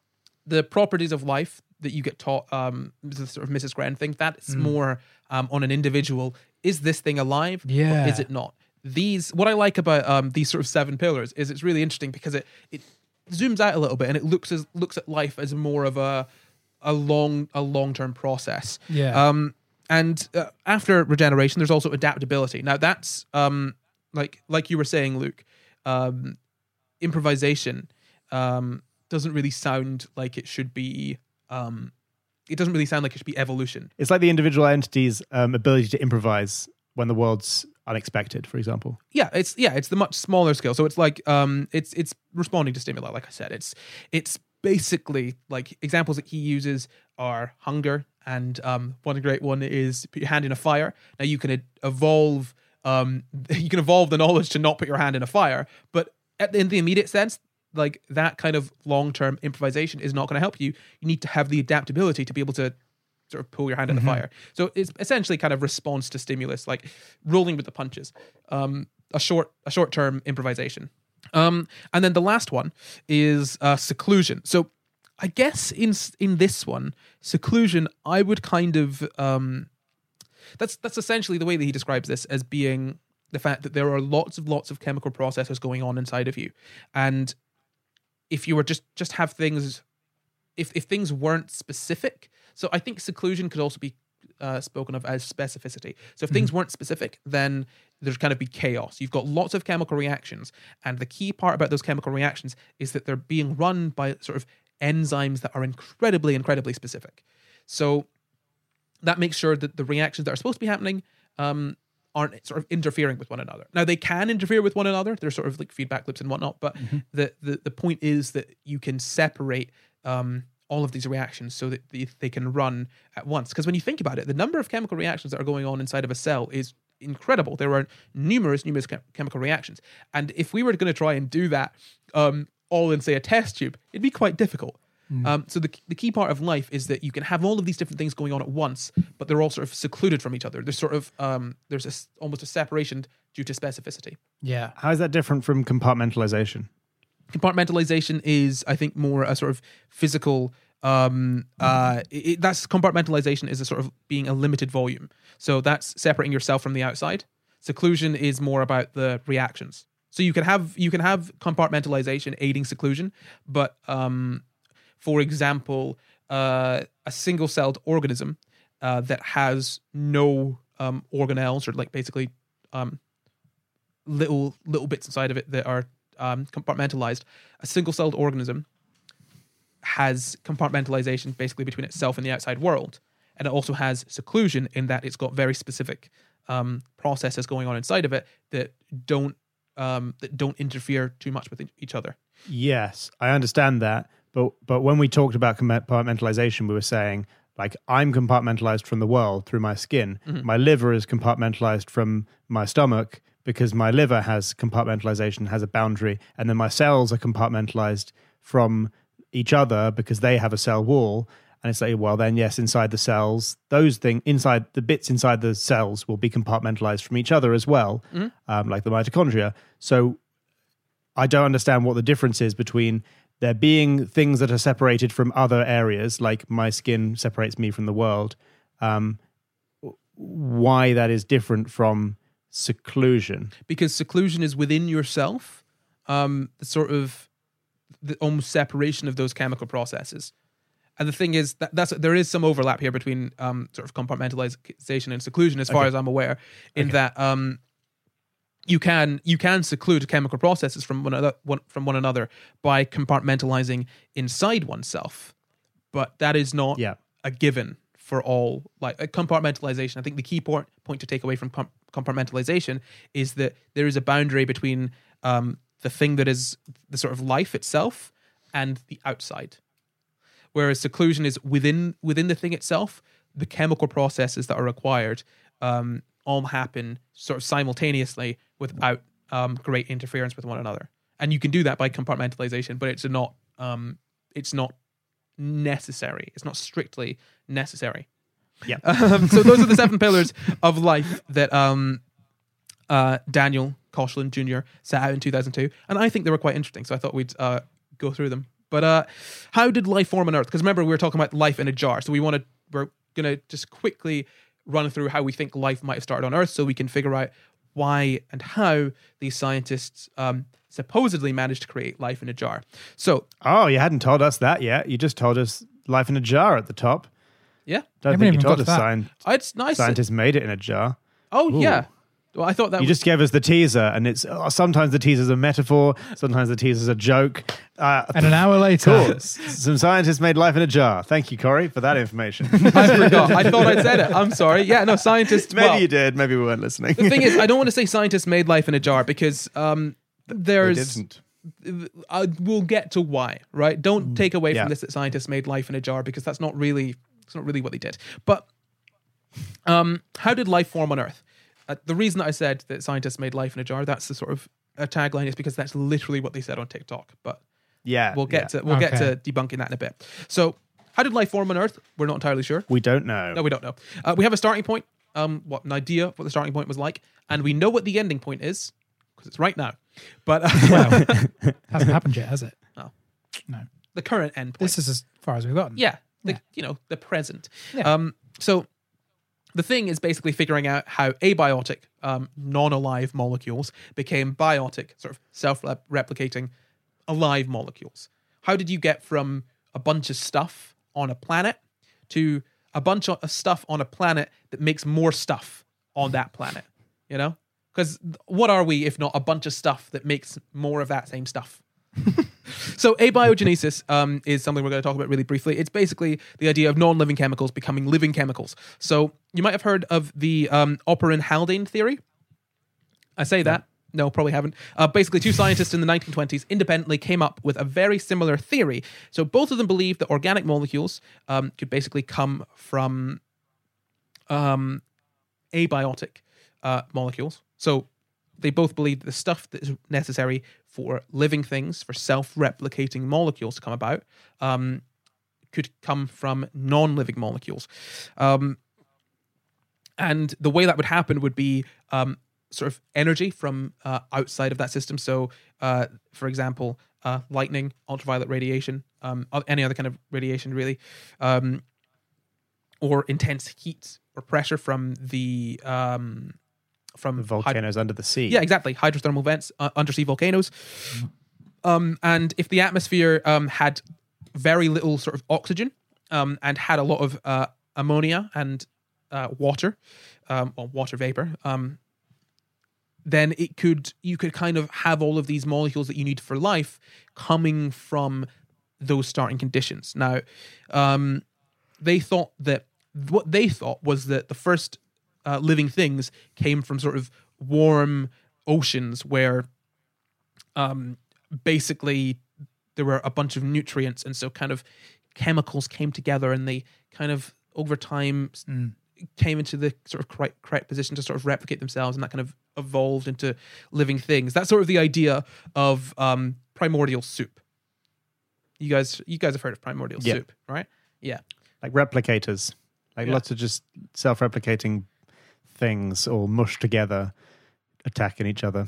the properties of life that you get taught um the sort of Missus Gren thing, that's Mm. more um on an individual. Is this thing alive? Yeah. Or is it not? These what I like about um these sort of seven pillars is it's really interesting because it it zooms out a little bit and it looks as looks at life as more of a a long a long term process. Yeah. Um, and uh, after regeneration, there's also adaptability. Now that's um, like like you were saying, Luke. Um, improvisation um, doesn't really sound like it should be. Um, it doesn't really sound like it should be evolution. It's like the individual entity's um, ability to improvise when the world's unexpected, for example. Yeah, it's yeah, it's the much smaller scale. So it's like um, it's it's responding to stimuli. Like I said, it's it's basically like examples that he uses are hunger, and um, one great one is put your hand in a fire. Now you can evolve, um, you can evolve the knowledge to not put your hand in a fire, but at, in the immediate sense, like that kind of long-term improvisation is not going to help you. You need to have the adaptability to be able to sort of pull your hand in the fire. So it's essentially kind of response to stimulus, like rolling with the punches. Um, a short, a short-term improvisation. Um, and then the last one is uh, seclusion. So I guess in in this one, seclusion, I would kind of um, that's that's essentially the way that he describes this as being the fact that there are lots of lots of chemical processes going on inside of you, and if you were just just have things, if if things weren't specific, so I think seclusion could also be uh, spoken of as specificity. So if things weren't specific, then there'd kind of be chaos. You've got lots of chemical reactions, and the key part about those chemical reactions is that they're being run by sort of enzymes that are incredibly, incredibly specific. So that makes sure that the reactions that are supposed to be happening um, aren't sort of interfering with one another. Now, they can interfere with one another. There's sort of like feedback loops and whatnot, but mm-hmm. the, the the point is that you can separate um, all of these reactions so that they, they can run at once. Because when you think about it, the number of chemical reactions that are going on inside of a cell is incredible. There are numerous, numerous chem- chemical reactions. And if we were going to try and do that um, all in, say, a test tube, it'd be quite difficult. Mm. Um, so the the key part of life is that you can have all of these different things going on at once, but they're all sort of secluded from each other. There's sort of um, there's a, almost a separation due to specificity. Yeah. How is that different from compartmentalization? Compartmentalization is, I think, more a sort of physical. Um, uh, it, that's compartmentalization is a sort of being a limited volume. So that's separating yourself from the outside. Seclusion is more about the reactions. So you can have you can have compartmentalization aiding seclusion, but um, for example, uh, a single-celled organism uh, that has no um, organelles, or like basically um, little little bits inside of it that are um, compartmentalized. A single-celled organism has compartmentalization basically between itself and the outside world, and it also has seclusion in that it's got very specific um, processes going on inside of it that don't um, that don't interfere too much with each other. Yes, I understand that. But but when we talked about compartmentalization, we were saying, like, I'm compartmentalized from the world through my skin. Mm-hmm. My liver is compartmentalized from my stomach because my liver has compartmentalization, has a boundary. And then my cells are compartmentalized from each other because they have a cell wall. And it's like, well, then, yes, inside the cells, those things, inside the bits inside the cells will be compartmentalized from each other as well, mm-hmm. um, like the mitochondria. So I don't understand what the difference is between there being things that are separated from other areas, like my skin separates me from the world, um, why that is different from seclusion. Because seclusion is within yourself, um, the sort of the almost separation of those chemical processes. And the thing is that that's there is some overlap here between um, sort of compartmentalization and seclusion, as far okay. as I'm aware, in okay. that um, you can you can seclude chemical processes from one another one, from one another by compartmentalizing inside oneself, but that is not yeah. a given for all. Like a compartmentalization, I think the key point point to take away from com- compartmentalization is that there is a boundary between um, the thing that is the sort of life itself and the outside. Whereas seclusion is within within the thing itself, the chemical processes that are required um, all happen sort of simultaneously without um, great interference with one another. And you can do that by compartmentalization, but it's not um, it's not necessary. It's not strictly necessary. Yeah. Um, so those are the seven pillars of life that um, uh, Daniel Koshland Junior set out in two thousand two, and I think they were quite interesting. So I thought we'd uh, go through them. But uh, how did life form on Earth? Because remember, we were talking about life in a jar. So we want to, we're going to just quickly run through how we think life might have started on Earth so we can figure out why and how these scientists um, supposedly managed to create life in a jar. So, oh, you hadn't told us that yet. You just told us life in a jar at the top. Yeah. Don't think you told us science, it's nice. scientists made it in a jar. Oh, Ooh. yeah. Well, I thought that you was... just gave us the teaser, and it's oh, sometimes the teaser's a metaphor, sometimes the teaser's a joke. Uh, and an hour later, cool. Some scientists made life in a jar. Thank you, Corey, for that information. I forgot. I thought I'd said it. I'm sorry. Yeah, no, scientists. Maybe well, you did. Maybe we weren't listening. The thing is, I don't want to say scientists made life in a jar because um, there's. They didn't. Uh, we'll get to why, right? Don't take away yeah. from this that scientists made life in a jar because that's not really. It's not really what they did. But um, how did life form on Earth? Uh, the reason that I said that scientists made life in a jar, that's the sort of a tagline, is because that's literally what they said on TikTok. But yeah, we'll get yeah. to we'll okay. get to debunking that in a bit. So, how did life form on Earth? We're not entirely sure. We don't know. No, we don't know. Uh, we have a starting point. Um, what an idea of what the starting point was like, and we know what the ending point is because it's right now. But uh, well, hasn't happened yet, has it? No, no. The current end point. This is as far as we've gotten. Yeah, the, Yeah. you know, the present. Yeah. Um, so the thing is basically figuring out how abiotic, um, non-alive molecules became biotic, sort of self-replicating, alive molecules. How did you get from a bunch of stuff on a planet to a bunch of stuff on a planet that makes more stuff on that planet, you know? Because what are we if not a bunch of stuff that makes more of that same stuff? So abiogenesis um, is something we're going to talk about really briefly. It's basically the idea of non-living chemicals becoming living chemicals. So you might have heard of the um, Operin-Haldane theory. I say that. No, probably haven't. Uh, basically, two scientists in the nineteen twenties independently came up with a very similar theory. So both of them believed that organic molecules um, could basically come from um, abiotic uh, molecules. So they both believed the stuff that is necessary for living things, for self-replicating molecules to come about, um, could come from non-living molecules. Um, and the way that would happen would be um, sort of energy from uh, outside of that system. So, uh, for example, uh, lightning, ultraviolet radiation, um, any other kind of radiation, really, um, or intense heat or pressure from the um, from volcanoes hyd- under the sea. Yeah, exactly. Hydrothermal vents, uh, undersea volcanoes. Um, and if the atmosphere um, had very little sort of oxygen um, and had a lot of uh, ammonia and uh, water, um, or water vapor, um, then it could you could kind of have all of these molecules that you need for life coming from those starting conditions. Now, um, they thought that what they thought was that the first uh, living things came from sort of warm oceans where um, basically there were a bunch of nutrients, and so kind of chemicals came together, and they kind of over time mm. came into the sort of correct, correct position to sort of replicate themselves, and that kind of evolved into living things. That's sort of the idea of um, primordial soup. You guys, you guys have heard of primordial yeah. soup, right? Yeah, like replicators, like yeah. lots of just self-replicating things all mushed together, attacking each other.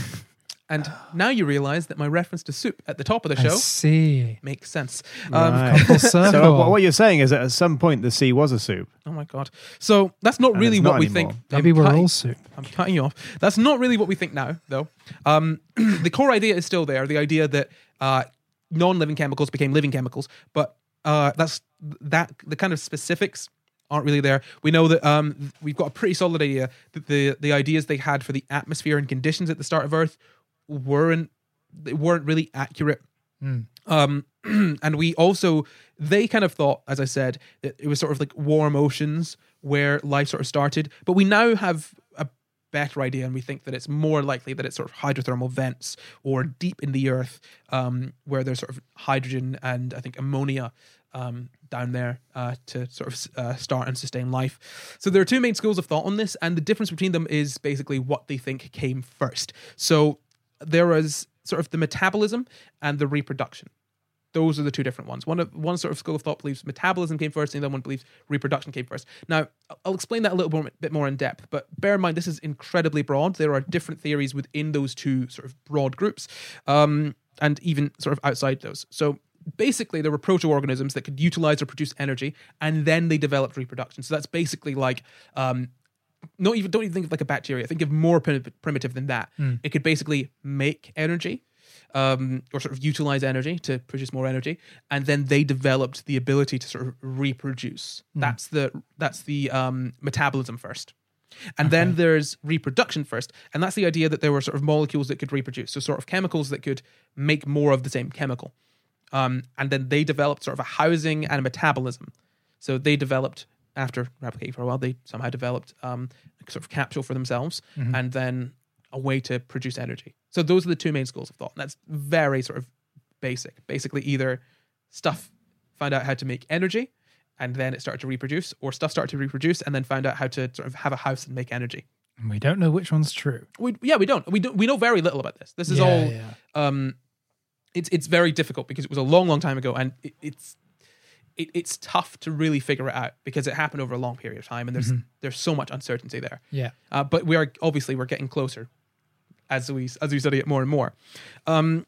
And now you realize that my reference to soup at the top of the show I see. makes sense. Right. Um, Full circle. So what you're saying is that at some point the sea was a soup. oh my god! So that's not And really it's what not we anymore. think. Maybe I'm we're cutting- all soup. I'm cutting you off. That's not really what we think now, though. Um, the core idea is still there. The idea that uh, non-living chemicals became living chemicals, but uh, that's that the kind of specifics aren't really there. We know that um, we've got a pretty solid idea that the the ideas they had for the atmosphere and conditions at the start of Earth weren't they weren't really accurate. Mm. Um, and we also, they kind of thought, as I said, that it was sort of like warm oceans where life sort of started. But we now have a better idea, and we think that it's more likely that it's sort of hydrothermal vents or deep in the earth um, where there's sort of hydrogen and I think ammonia um, down there uh, to sort of uh, start and sustain life. So there are two main schools of thought on this, and the difference between them is basically what they think came first. So there is sort of the metabolism and the reproduction. Those are the two different ones. One of one sort of school of thought believes metabolism came first, and the other one believes reproduction came first. Now, I'll explain that a little more, bit more in depth, but bear in mind this is incredibly broad. There are different theories within those two sort of broad groups, um, and even sort of outside those. So basically, there were proto-organisms that could utilize or produce energy, and then they developed reproduction. So that's basically like um, not even don't even think of like a bacteria. Think of more prim- primitive than that. Mm. It could basically make energy, um, or sort of utilize energy to produce more energy, and then they developed the ability to sort of reproduce. Mm. That's the that's the um, metabolism first, and okay. then there's reproduction first, and that's the idea that there were sort of molecules that could reproduce, so sort of chemicals that could make more of the same chemical, um, and then they developed sort of a housing and a metabolism. So they developed. After replicating for a while, they somehow developed um, a sort of capsule for themselves, mm-hmm. and then a way to produce energy. So those are the two main schools of thought. And that's very sort of basic. Basically, either stuff found out how to make energy, and then it started to reproduce, or stuff started to reproduce, and then found out how to sort of have a house and make energy. And we don't know which one's true. We, yeah, we don't. We don't. We know very little about this. This is yeah, all. Yeah. Um, it's it's very difficult because it was a long, long time ago, and it, it's. It, it's tough to really figure it out because it happened over a long period of time, and there's mm-hmm. there's so much uncertainty there. Yeah. Uh, but we are obviously we're getting closer as we as we study it more and more. Um,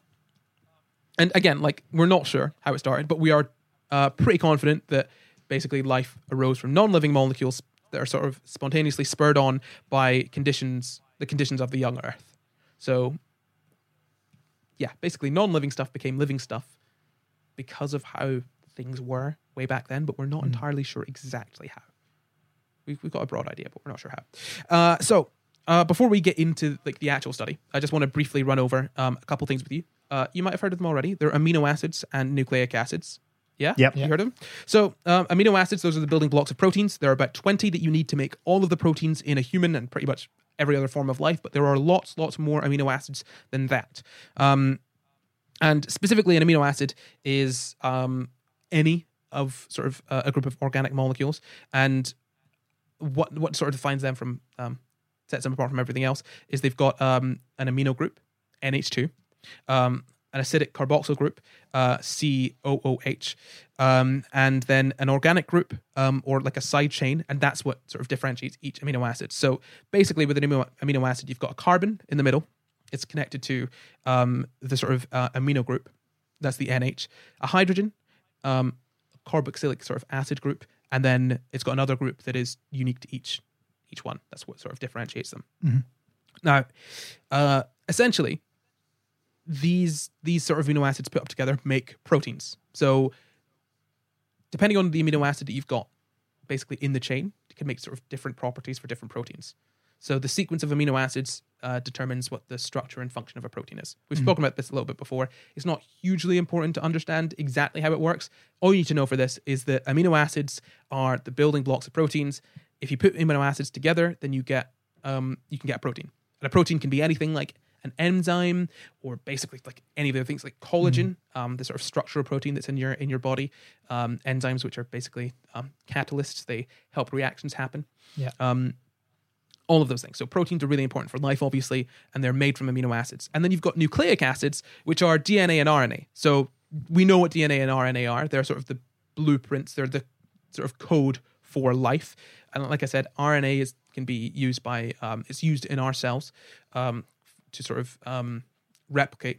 and again, like we're not sure how it started, but we are uh, pretty confident that basically life arose from non-living molecules that are sort of spontaneously spurred on by conditions, the conditions of the young Earth. So, yeah, basically non-living stuff became living stuff because of how things were way back then, but we're not entirely sure exactly how. We've, we've got a broad idea, but we're not sure how. Uh, so uh, before we get into like the actual study, I just want to briefly run over um, a couple things with you. Uh, you might have heard of them already. They're amino acids and nucleic acids. Yeah? Yep. You Yep. heard of them? So um, amino acids, those are the building blocks of proteins. There are about twenty that you need to make all of the proteins in a human and pretty much every other form of life, but there are lots, lots more amino acids than that. Um, and specifically, an amino acid is um, any of sort of uh, a group of organic molecules, and what what sort of defines them from um, sets them apart from everything else is they've got um, an amino group, N H two, um, an acidic carboxyl group, uh, C O O H, um, and then an organic group um, or like a side chain, and that's what sort of differentiates each amino acid. So basically, with an amino, amino acid, you've got a carbon in the middle. It's connected to um, the sort of uh, amino group. That's the N H. A hydrogen, um, carboxylic sort of acid group, and then it's got another group that is unique to each each one. That's what sort of differentiates them. Mm-hmm. Now, uh, essentially, these these sort of amino acids put up together make proteins. So, depending on the amino acid that you've got, basically in the chain, it can make sort of different properties for different proteins. So the sequence of amino acids uh, determines what the structure and function of a protein is. We've Mm-hmm. spoken about this a little bit before. It's not hugely important to understand exactly how it works. All you need to know for this is that amino acids are the building blocks of proteins. If you put amino acids together, then you get um, you can get a protein. And a protein can be anything like an enzyme, or basically like any of the things like collagen, mm-hmm. um, the sort of structural protein that's in your in your body. Um, enzymes, which are basically um, catalysts, they help reactions happen. Yeah. Um, all of those things. So proteins are really important for life, obviously, and they're made from amino acids. And then you've got nucleic acids, which are D N A and R N A. So we know what D N A and R N A are. They're sort of the blueprints. They're the sort of code for life. And like I said, R N A is can be used by, um, it's used in our cells um, to sort of um, replicate,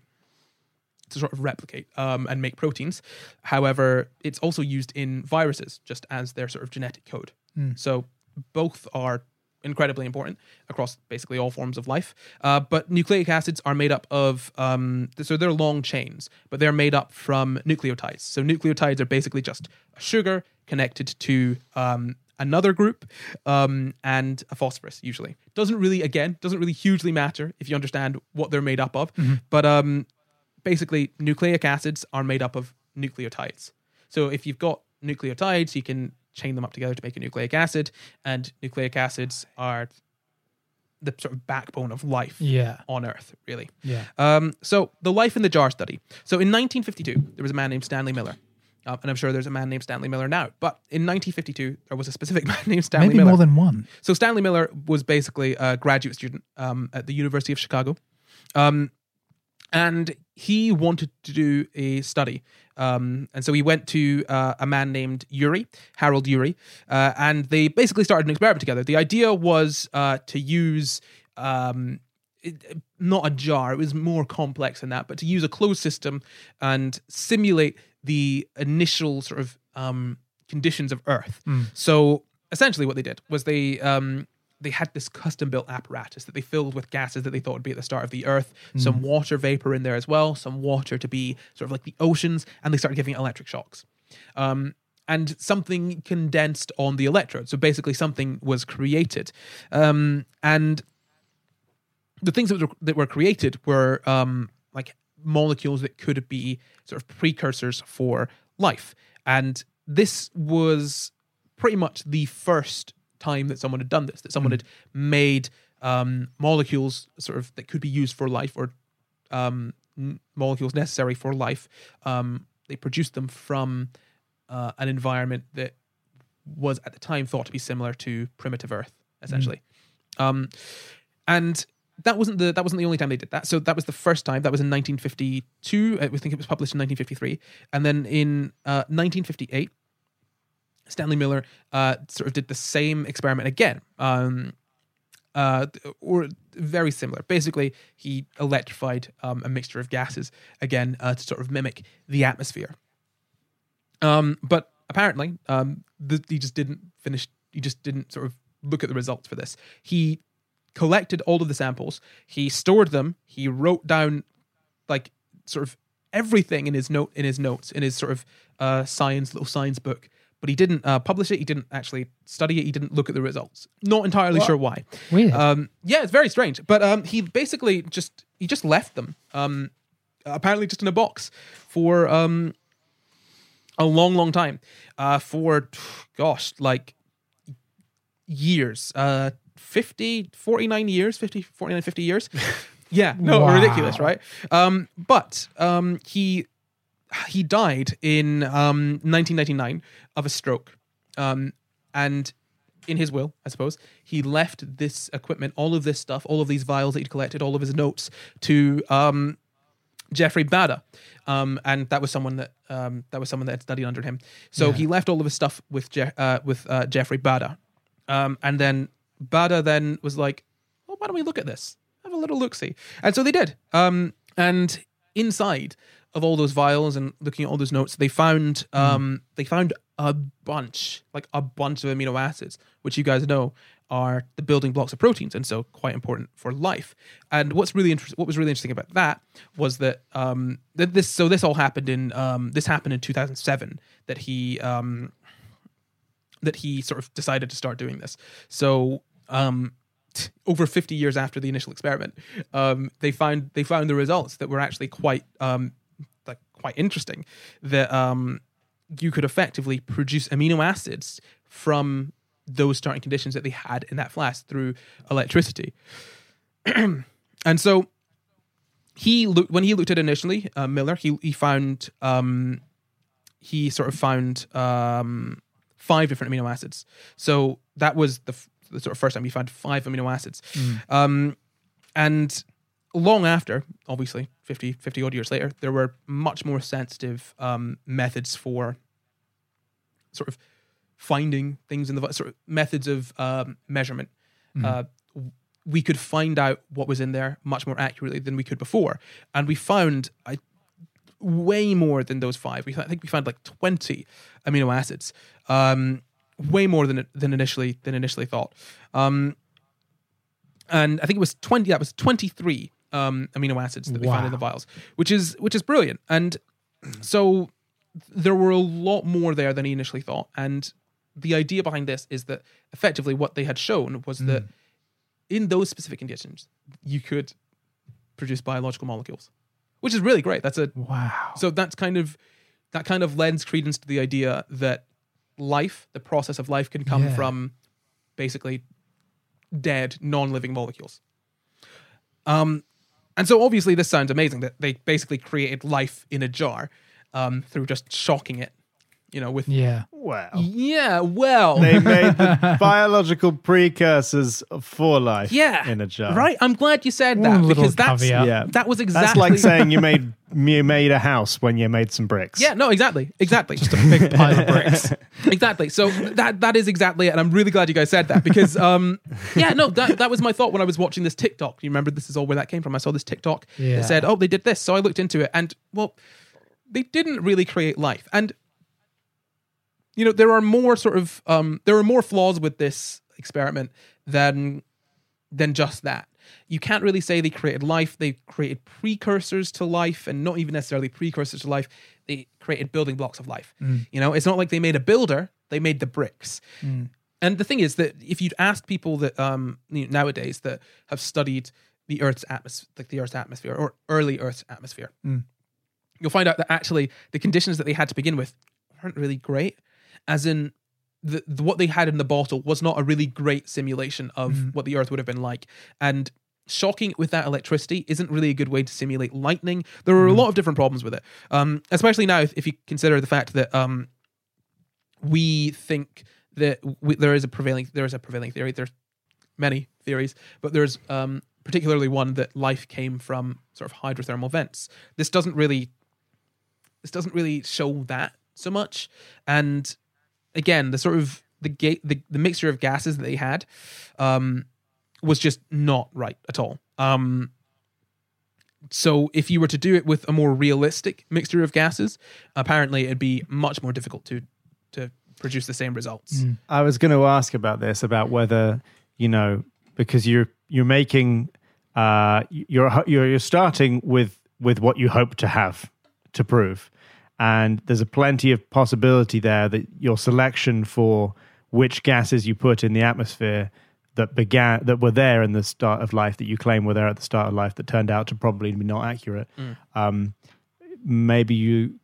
to sort of replicate um, and make proteins. However, it's also used in viruses, just as their sort of genetic code. Mm. So both are incredibly important across basically all forms of life. Uh, but nucleic acids are made up of, um, so they're long chains, but they're made up from nucleotides. So nucleotides are basically just a sugar connected to um, another group um, and a phosphorus, usually. Doesn't really, again, doesn't really hugely matter if you understand what they're made up of. Mm-hmm. But um, basically, nucleic acids are made up of nucleotides. So if you've got nucleotides, you can chain them up together to make a nucleic acid, and nucleic acids are the sort of backbone of life Yeah. on Earth, really. Yeah. Um, so the Life in the Jar study. So in nineteen fifty-two, there was a man named Stanley Miller. Um, and I'm sure there's a man named Stanley Miller now. But in nineteen fifty-two, there was a specific man named Stanley Maybe Miller. more than one. So Stanley Miller was basically a graduate student um, at the University of Chicago. Um, and he wanted to do a study. Um, and so he went to uh, a man named Urey, Harold Urey, uh, and they basically started an experiment together. The idea was uh, to use, um, it, not a jar, it was more complex than that, but to use a closed system and simulate the initial sort of um, conditions of Earth. Mm. So essentially what they did was they... Um, they had this custom-built apparatus that they filled with gases that they thought would be at the start of the Earth, Mm. some water vapor in there as well, some water to be sort of like the oceans, and they started giving it electric shocks. Um, and something condensed on the electrode. So basically something was created. Um, and the things that were, that were created were um, like molecules that could be sort of precursors for life. And this was pretty much the first time that someone had done this, that someone Mm. had made um, molecules sort of that could be used for life, or um, n- molecules necessary for life. Um, they produced them from uh, an environment that was at the time thought to be similar to primitive Earth, essentially. Mm. Um, and that wasn't the that wasn't the only time they did that. So that was the first time. That was in nineteen fifty-two. I think it was published in nineteen fifty-three, and then in uh, nineteen fifty-eight. Stanley Miller uh, sort of did the same experiment again, um, uh, or very similar. Basically, he electrified um, a mixture of gases again uh, to sort of mimic the atmosphere. Um, but apparently, um, the, he just didn't finish. He just didn't sort of look at the results for this. He collected all of the samples. He stored them. He wrote down like sort of everything in his note in his notes in his sort of uh, science little science book, but he didn't uh, publish it. He didn't actually study it. He didn't look at the results. Not entirely What? sure why. Weird. Um, yeah, it's very strange. But um, he basically just he just left them. Um, apparently, just in a box for um, a long, long time. Uh, for gosh, like years. Uh, fifty, forty-nine years. fifty, forty-nine, fifty years. Yeah, no, Wow. ridiculous, right? Um, but um, he he died in um, nineteen ninety-nine of a stroke, um, and in his will, I suppose, he left this equipment, all of this stuff, all of these vials that he'd collected, all of his notes to um, Jeffrey Bada, um, and that was someone that um, that was someone that had studied under him. So Yeah. he left all of his stuff with Je- uh, with uh, Jeffrey Bada, um, and then Bada then was like, "Well, why don't we look at this? Have a little look-see." And so they did. Um, and inside of all those vials and looking at all those notes, they found um, they found a bunch, like a bunch of amino acids, which you guys know are the building blocks of proteins, and so quite important for life. And what's really interesting, what was really interesting about that was that um, that this. So this all happened in um, this happened in two thousand seven. That he um, that he sort of decided to start doing this. So. Um, over fifty years after the initial experiment, um, they found they found the results that were actually quite um, like quite interesting. That um, you could effectively produce amino acids from those starting conditions that they had in that flask through electricity. And so he looked when he looked at it initially, uh, Miller, he he found um, he sort of found um, five different amino acids. So that was the f- the sort of first time he found five amino acids. Mm. Um, and long after, obviously, fifty, fifty odd years later, there were much more sensitive um, methods for sort of finding things in the, sort of methods of um, measurement. Mm. Uh, we could find out what was in there much more accurately than we could before. And we found I, way more than those five. We, I think we found like twenty amino acids. Um, way more than than initially than initially thought, um, and I think it was twenty. That was twenty-three um, amino acids that they found in the Wow. vials, which is which is brilliant. And so there were a lot more there than he initially thought. And the idea behind this is that effectively what they had shown was that in those specific conditions you could produce biological molecules, which is really great. That's a Wow. so that's kind of that kind of lends credence to the idea that life, the process of life, can come Yeah. from basically dead, non-living molecules. Um, and so obviously this sounds amazing that they basically created life in a jar um, through just shocking it, you know, with Yeah. Well, yeah, well, they made the biological precursors for life yeah, in a jar. right. I'm glad you said One that little because that's caveat. Yeah. that was exactly That's like saying you made you made a house when you made some bricks. yeah, no, exactly, exactly. Just a big pile of bricks. Exactly. So that that is exactly it, and I'm really glad you guys said that because, um, yeah, no, that that was my thought when I was watching this TikTok. You remember this is all where that came from. I saw this TikTok Yeah. that said, "Oh, they did this," so I looked into it, and well, they didn't really create life, and you know there are more sort of um, there are more flaws with this experiment than than just that. You can't really say they created life. They created precursors to life, and not even necessarily precursors to life. They created building blocks of life. Mm. You know, it's not like they made a builder; they made the bricks. Mm. And the thing is that if you'd asked people that um, you know, nowadays that have studied the Earth's atmosphere, like the Earth's atmosphere or early Earth's atmosphere, Mm. you'll find out that actually the conditions that they had to begin with weren't really great. As in, the, the what they had in the bottle was not a really great simulation of Mm. what the Earth would have been like. And shocking it with that electricity isn't really a good way to simulate lightning. There are a Mm. lot of different problems with it, um, especially now if, if you consider the fact that um, we think that we, there is a prevailing there is a prevailing theory. There's many theories, but there's um, particularly one that life came from sort of hydrothermal vents. This doesn't really this doesn't really show that so much. And again, the sort of the gate the, the mixture of gases that they had um, was just not right at all. Um, so if you were to do it with a more realistic mixture of gases, apparently it'd be much more difficult to to produce the same results. Mm. I was going to ask about this, about whether, you know, because you're you're making uh you're you're, you're starting with with what you hope to have to prove. And there's a plenty of possibility there that your selection for which gases you put in the atmosphere that began that were there in the start of life, that you claim were there at the start of life, that turned out to probably be not accurate. Mm. Um, maybe you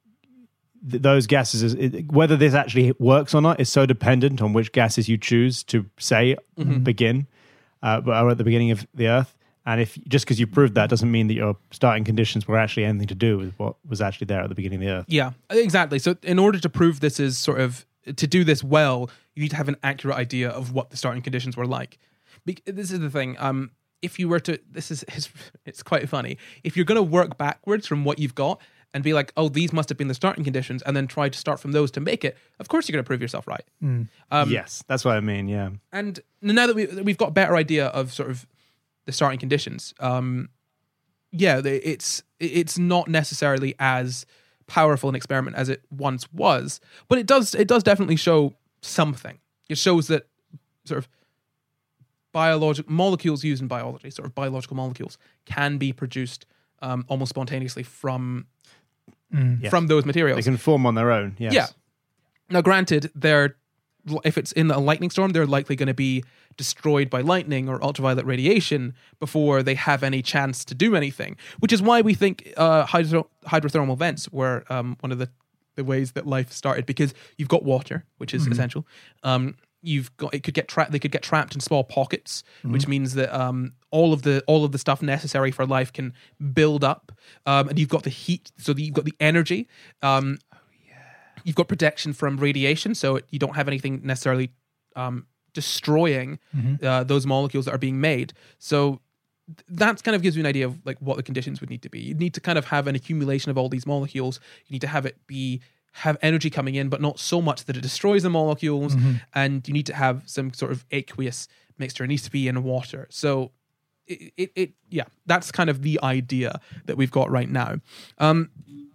th- those gases, is, it, whether this actually works or not, is so dependent on which gases you choose to say Mm-hmm. begin, uh, or at the beginning of the Earth. And if just because you proved that doesn't mean that your starting conditions were actually anything to do with what was actually there at the beginning of the Earth. Yeah, exactly. So in order to prove this is sort of, to do this well, you need to have an accurate idea of what the starting conditions were like. Be- this is the thing. Um, if you were to, this is, it's, it's quite funny. If you're going to work backwards from what you've got and be like, oh, these must have been the starting conditions, and then try to start from those to make it, of course you're going to prove yourself right. Mm. Um, Yes, that's what I mean, yeah. And now that we, that we've got a better idea of sort of the starting conditions, um, yeah, they- it's it's not necessarily as powerful an experiment as it once was, but it does it does definitely show something. It shows that sort of biological molecules used in biology, sort of biological molecules, can be produced um, almost spontaneously from Mm. Yes. from those They materials. can form on their own, yes. Yeah. Now, granted, they're if it's in a lightning storm, they're likely going to be destroyed by lightning or ultraviolet radiation before they have any chance to do anything. Which is why we think uh, hydro- hydrothermal vents were um, one of the, the ways that life started, because you've got water, which is essential. Um, you've got it could get trapped. They could get trapped in small pockets, which means that um, all of the all of the stuff necessary for life can build up, um, and you've got the heat, so that you've got the energy. Um, You've got protection from radiation, so you don't have anything necessarily um, destroying uh, those molecules that are being made. So th- that kind of gives you an idea of like what the conditions would need to be. You need to kind of have an accumulation of all these molecules. You need to have it be have energy coming in, but not so much that it destroys the molecules. And you need to have some sort of aqueous mixture. It needs to be in water. So it, it, it yeah, that's kind of the idea that we've got right now. Um,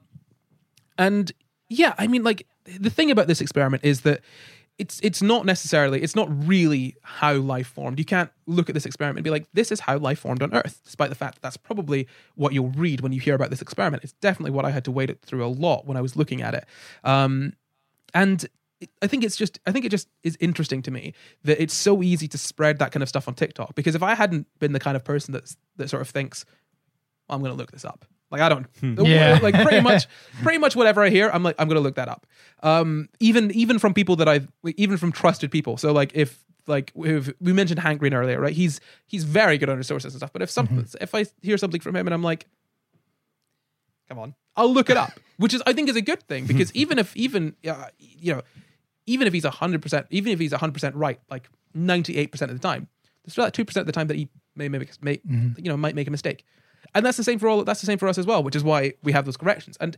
and yeah, I mean, like, the thing about this experiment is that it's it's not necessarily, it's not really how life formed. You can't look at this experiment and be like, this is how life formed on Earth, despite the fact that that's probably what you'll read when you hear about this experiment. It's definitely what I had to wade it through a lot when I was looking at it. Um, and I think it's just, I think it just is interesting to me that it's so easy to spread that kind of stuff on TikTok, because if I hadn't been the kind of person that's, that sort of thinks, well, I'm going to look this up. Like, I don't, Yeah. like pretty much, pretty much whatever I hear, I'm like, I'm going to look that up. Um, even, even from people that I've, even from trusted people. So like, if like, if we mentioned Hank Green earlier, right? He's, he's very good on his sources and stuff. But if something, Mm-hmm. if I hear something from him and I'm like, come on, I'll look it up, which is, I think is a good thing, because even if, even, uh, you know, even if he's a hundred percent, even if he's a hundred percent right, like ninety-eight percent of the time, there's still that two percent of the time that he may, may, may Mm-hmm. you know, might make a mistake. And that's the same for all. That's the same for us as well, which is why we have those corrections. And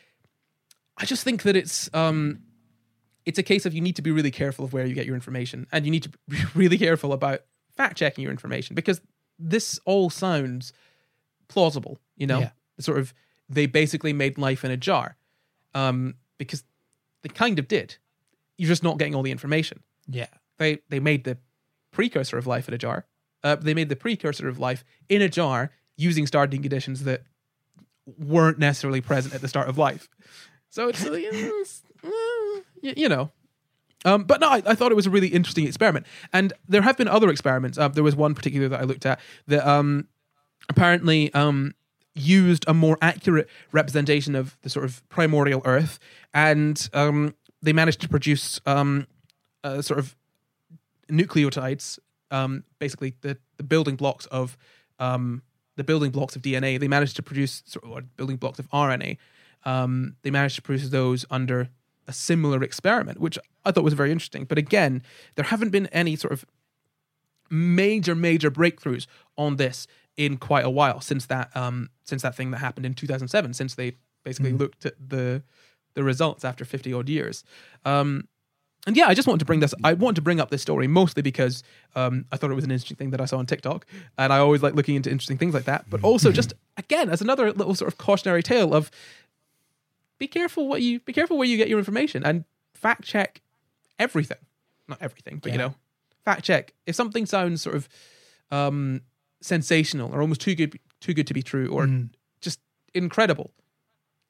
I just think that it's um, it's a case of you need to be really careful of where you get your information, and you need to be really careful about fact checking your information, because this all sounds plausible. You know, Yeah. sort of they basically made life in a jar, um, because they kind of did. You're just not getting all the information. Yeah. They they made the precursor of life in a jar. Uh, they made the precursor of life in a jar, using starting conditions that weren't necessarily present at the start of life. So it's, it's uh, you, you know. Um, but no, I, I thought it was a really interesting experiment. And there have been other experiments. Uh, there was one particular that I looked at that um, apparently um, used a more accurate representation of the sort of primordial Earth. And um, they managed to produce um, a sort of nucleotides, um, basically the, the building blocks of um, the building blocks of D N A. They managed to produce sort of, or building blocks of R N A. Um, they managed to produce those under a similar experiment, which I thought was very interesting. But again, there haven't been any sort of major, major breakthroughs on this in quite a while since that um, since that thing that happened in two thousand seven. Since they basically Mm-hmm. looked at the the results after fifty odd years. Um, And yeah, I just wanted to bring this. I wanted to bring up this story mostly because um, I thought it was an interesting thing that I saw on TikTok, and I always like looking into interesting things like that. But also, just again, as another little sort of cautionary tale of be careful what you be careful where you get your information, and fact check everything. Not everything, but you Yeah. know, fact check if something sounds sort of um, sensational or almost too good too good to be true, or Mm. just incredible.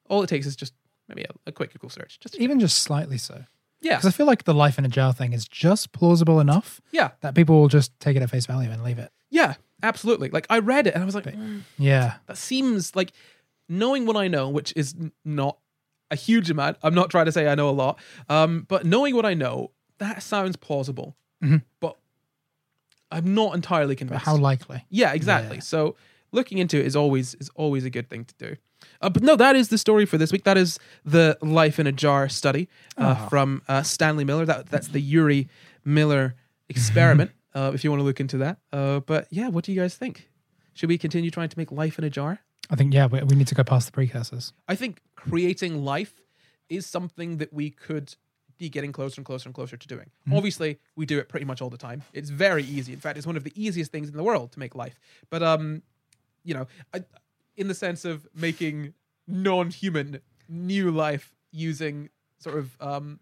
all it takes is just maybe a, a quick Google search. Just Even just slightly so. yeah, Because I feel like the life in a jar thing is just plausible enough yeah, that people will just take it at face value and leave it. yeah, absolutely. Like I read it and I was like, mm, Yeah. that seems like knowing what I know, which is n- not a huge amount. I'm not trying to say I know a lot, um, but knowing what I know, that sounds plausible. Mhm. But I'm not entirely But convinced. how likely? Yeah, exactly. Yeah. So looking into it is always is always a good thing to do. Uh, but no, that is the story for this week. That is the Life in a Jar study uh, Oh. from uh, Stanley Miller. That that's the Yuri Miller experiment. uh, if you want to look into that. Uh, but yeah, what do you guys think? Should we continue trying to make life in a jar? I think, yeah, we, we need to go past the precursors. I think creating life is something that we could be getting closer and closer and closer to doing. Mhm. Obviously, we do it pretty much all the time. It's very easy. In fact, it's one of the easiest things in the world to make life. But um, you know, I, in the sense of making non-human new life using sort of um,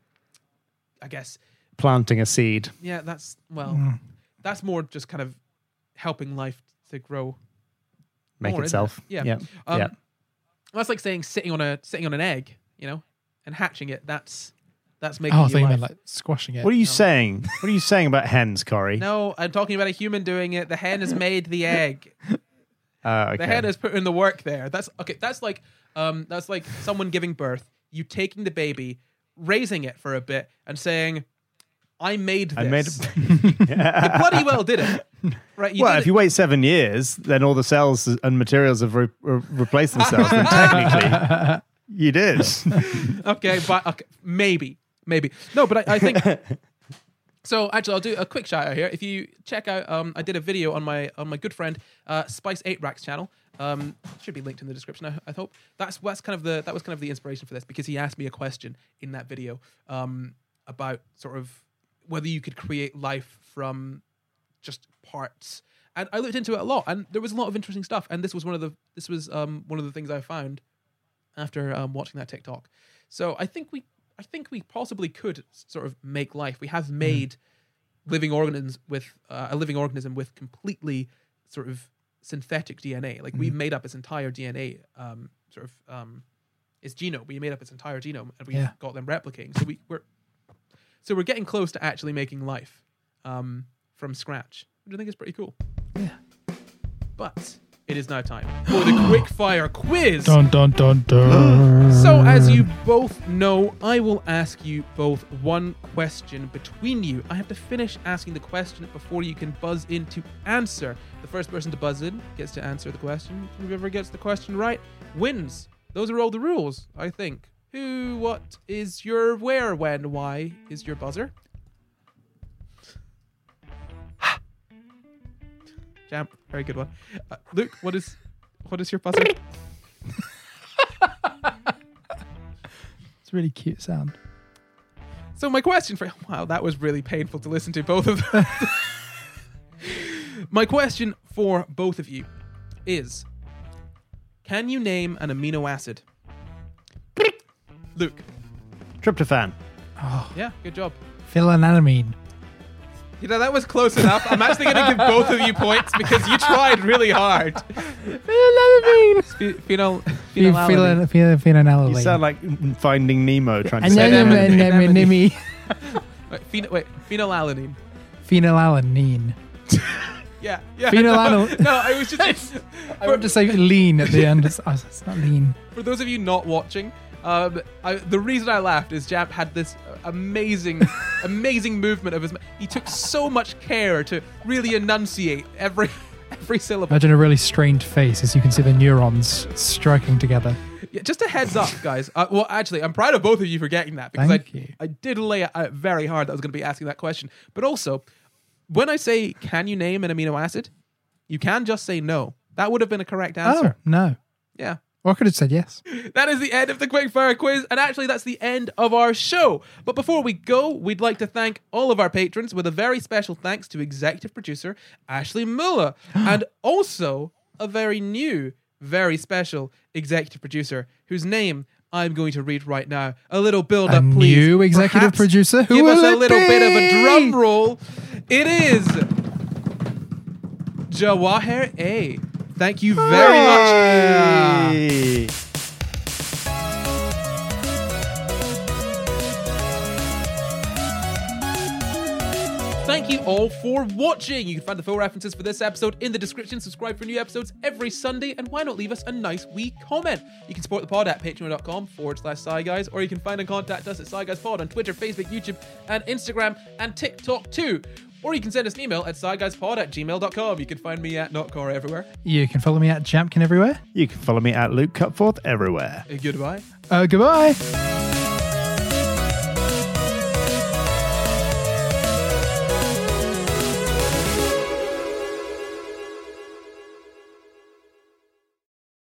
I guess Planting a seed. yeah, that's well, Mm. that's more just kind of helping life to grow. Make more, isn't itself. it? Yeah. Yeah. Um, Yeah. That's like saying sitting on a sitting on an egg, you know, and hatching it. That's that's making. Oh, I your thought you life. meant like squashing it. What are you No. saying? What are you saying about hens, Corey? No, I'm talking about a human doing it. The hen has made the egg. Uh, okay. The hen has put in the work there. That's okay. That's like um, that's like someone giving birth. You taking the baby, raising it for a bit, and saying, "I made this." I made. You bloody well did it, right? You well, did if it. you wait seven years, then all the cells and materials have re- re- replaced themselves. Then technically, you did. okay, but okay, maybe, maybe no, but I, I think. So actually, I'll do a quick shout out here. If you check out, um, I did a video on my on my good friend uh, Spice Eight Racks channel. Um, should be linked in the description. I, I hope that's that's kind of the that was kind of the inspiration for this, because he asked me a question in that video um, about sort of whether you could create life from just parts. And I looked into it a lot, and there was a lot of interesting stuff. And this was one of the this was um, one of the things I found after um, watching that TikTok. So I think we I think we possibly could sort of make life. We have made living organisms with uh, a living organism with completely sort of synthetic D N A. Like we've made up its entire D N A, um, sort of um, its genome. We made up its entire genome, and we've Yeah. got them replicating. So we, we're so we're getting close to actually making life um, from scratch, which I think is pretty cool. Yeah. But it is now time for the quick fire quiz. Dun dun dun dun. So, as you both know, I will ask you both one question between you. I have to finish asking the question before you can buzz in to answer. The first person to buzz in gets to answer the question. Whoever gets the question right wins. Those are all the rules, I think. Who, what is your where, when, why is your buzzer? Jam, very good one. Uh, Luke, what is what is your buzzer? It's a really cute sound. So my question for wow, that was really painful to listen to, both of them. My question for both of you is: can you name an amino acid? Luke. Tryptophan. Oh, Yeah, good job. phenylalanine. You know, that was close enough. I'm actually going to give both of you points because you tried really hard. Phenylalanine. Phe- Phenyl, Phenylalanine. phenylalanine. Phenylalanine. You sound like Finding Nemo trying to And say then that. Anemone. anemone. Wait, phen- wait, phenylalanine. Phenylalanine. Yeah, yeah. Phenylalanine. No, I was just. I want to say lean at the end. It's, oh, it's not lean. For those of you not watching, um, I, the reason I laughed is Jap had this amazing, amazing movement of his. He took so much care to really enunciate every every syllable. Imagine a really strained face as you can see the neurons striking together. Yeah, just a heads up, guys. Uh, well, actually, I'm proud of both of you for getting that, because Thank I you. I did lay it out very hard that I was going to be asking that question. But also, when I say, "Can you name an amino acid?" you can just say no. That would have been a correct answer. Oh, no. Yeah. Or I could have said yes. That is the end of the quickfire quiz, and actually that's the end of our show. But before we go, we'd like to thank all of our patrons, with a very special thanks to executive producer Ashley Muller, and also a very new, very special executive producer whose name I'm going to read right now. A little build A up, please. new executive Perhaps producer? Who give us will a it little bit of a be? drum roll. It is Jawahir A. Thank you very much. Hey. thank you all for watching. You can find the full references for this episode in the description. Subscribe for new episodes every Sunday, and why not leave us a nice wee comment? You can support the pod at patreon.com forward slash SciGuys, or you can find and contact us at SciGuysPod on Twitter, Facebook, YouTube, and Instagram, and TikTok too. Or you can send us an email at sciguyspod at gmail dot com. You can find me at NotCore everywhere. You can follow me at Jampkin everywhere. You can follow me at Luke Cutforth everywhere. Uh, goodbye. Uh, goodbye.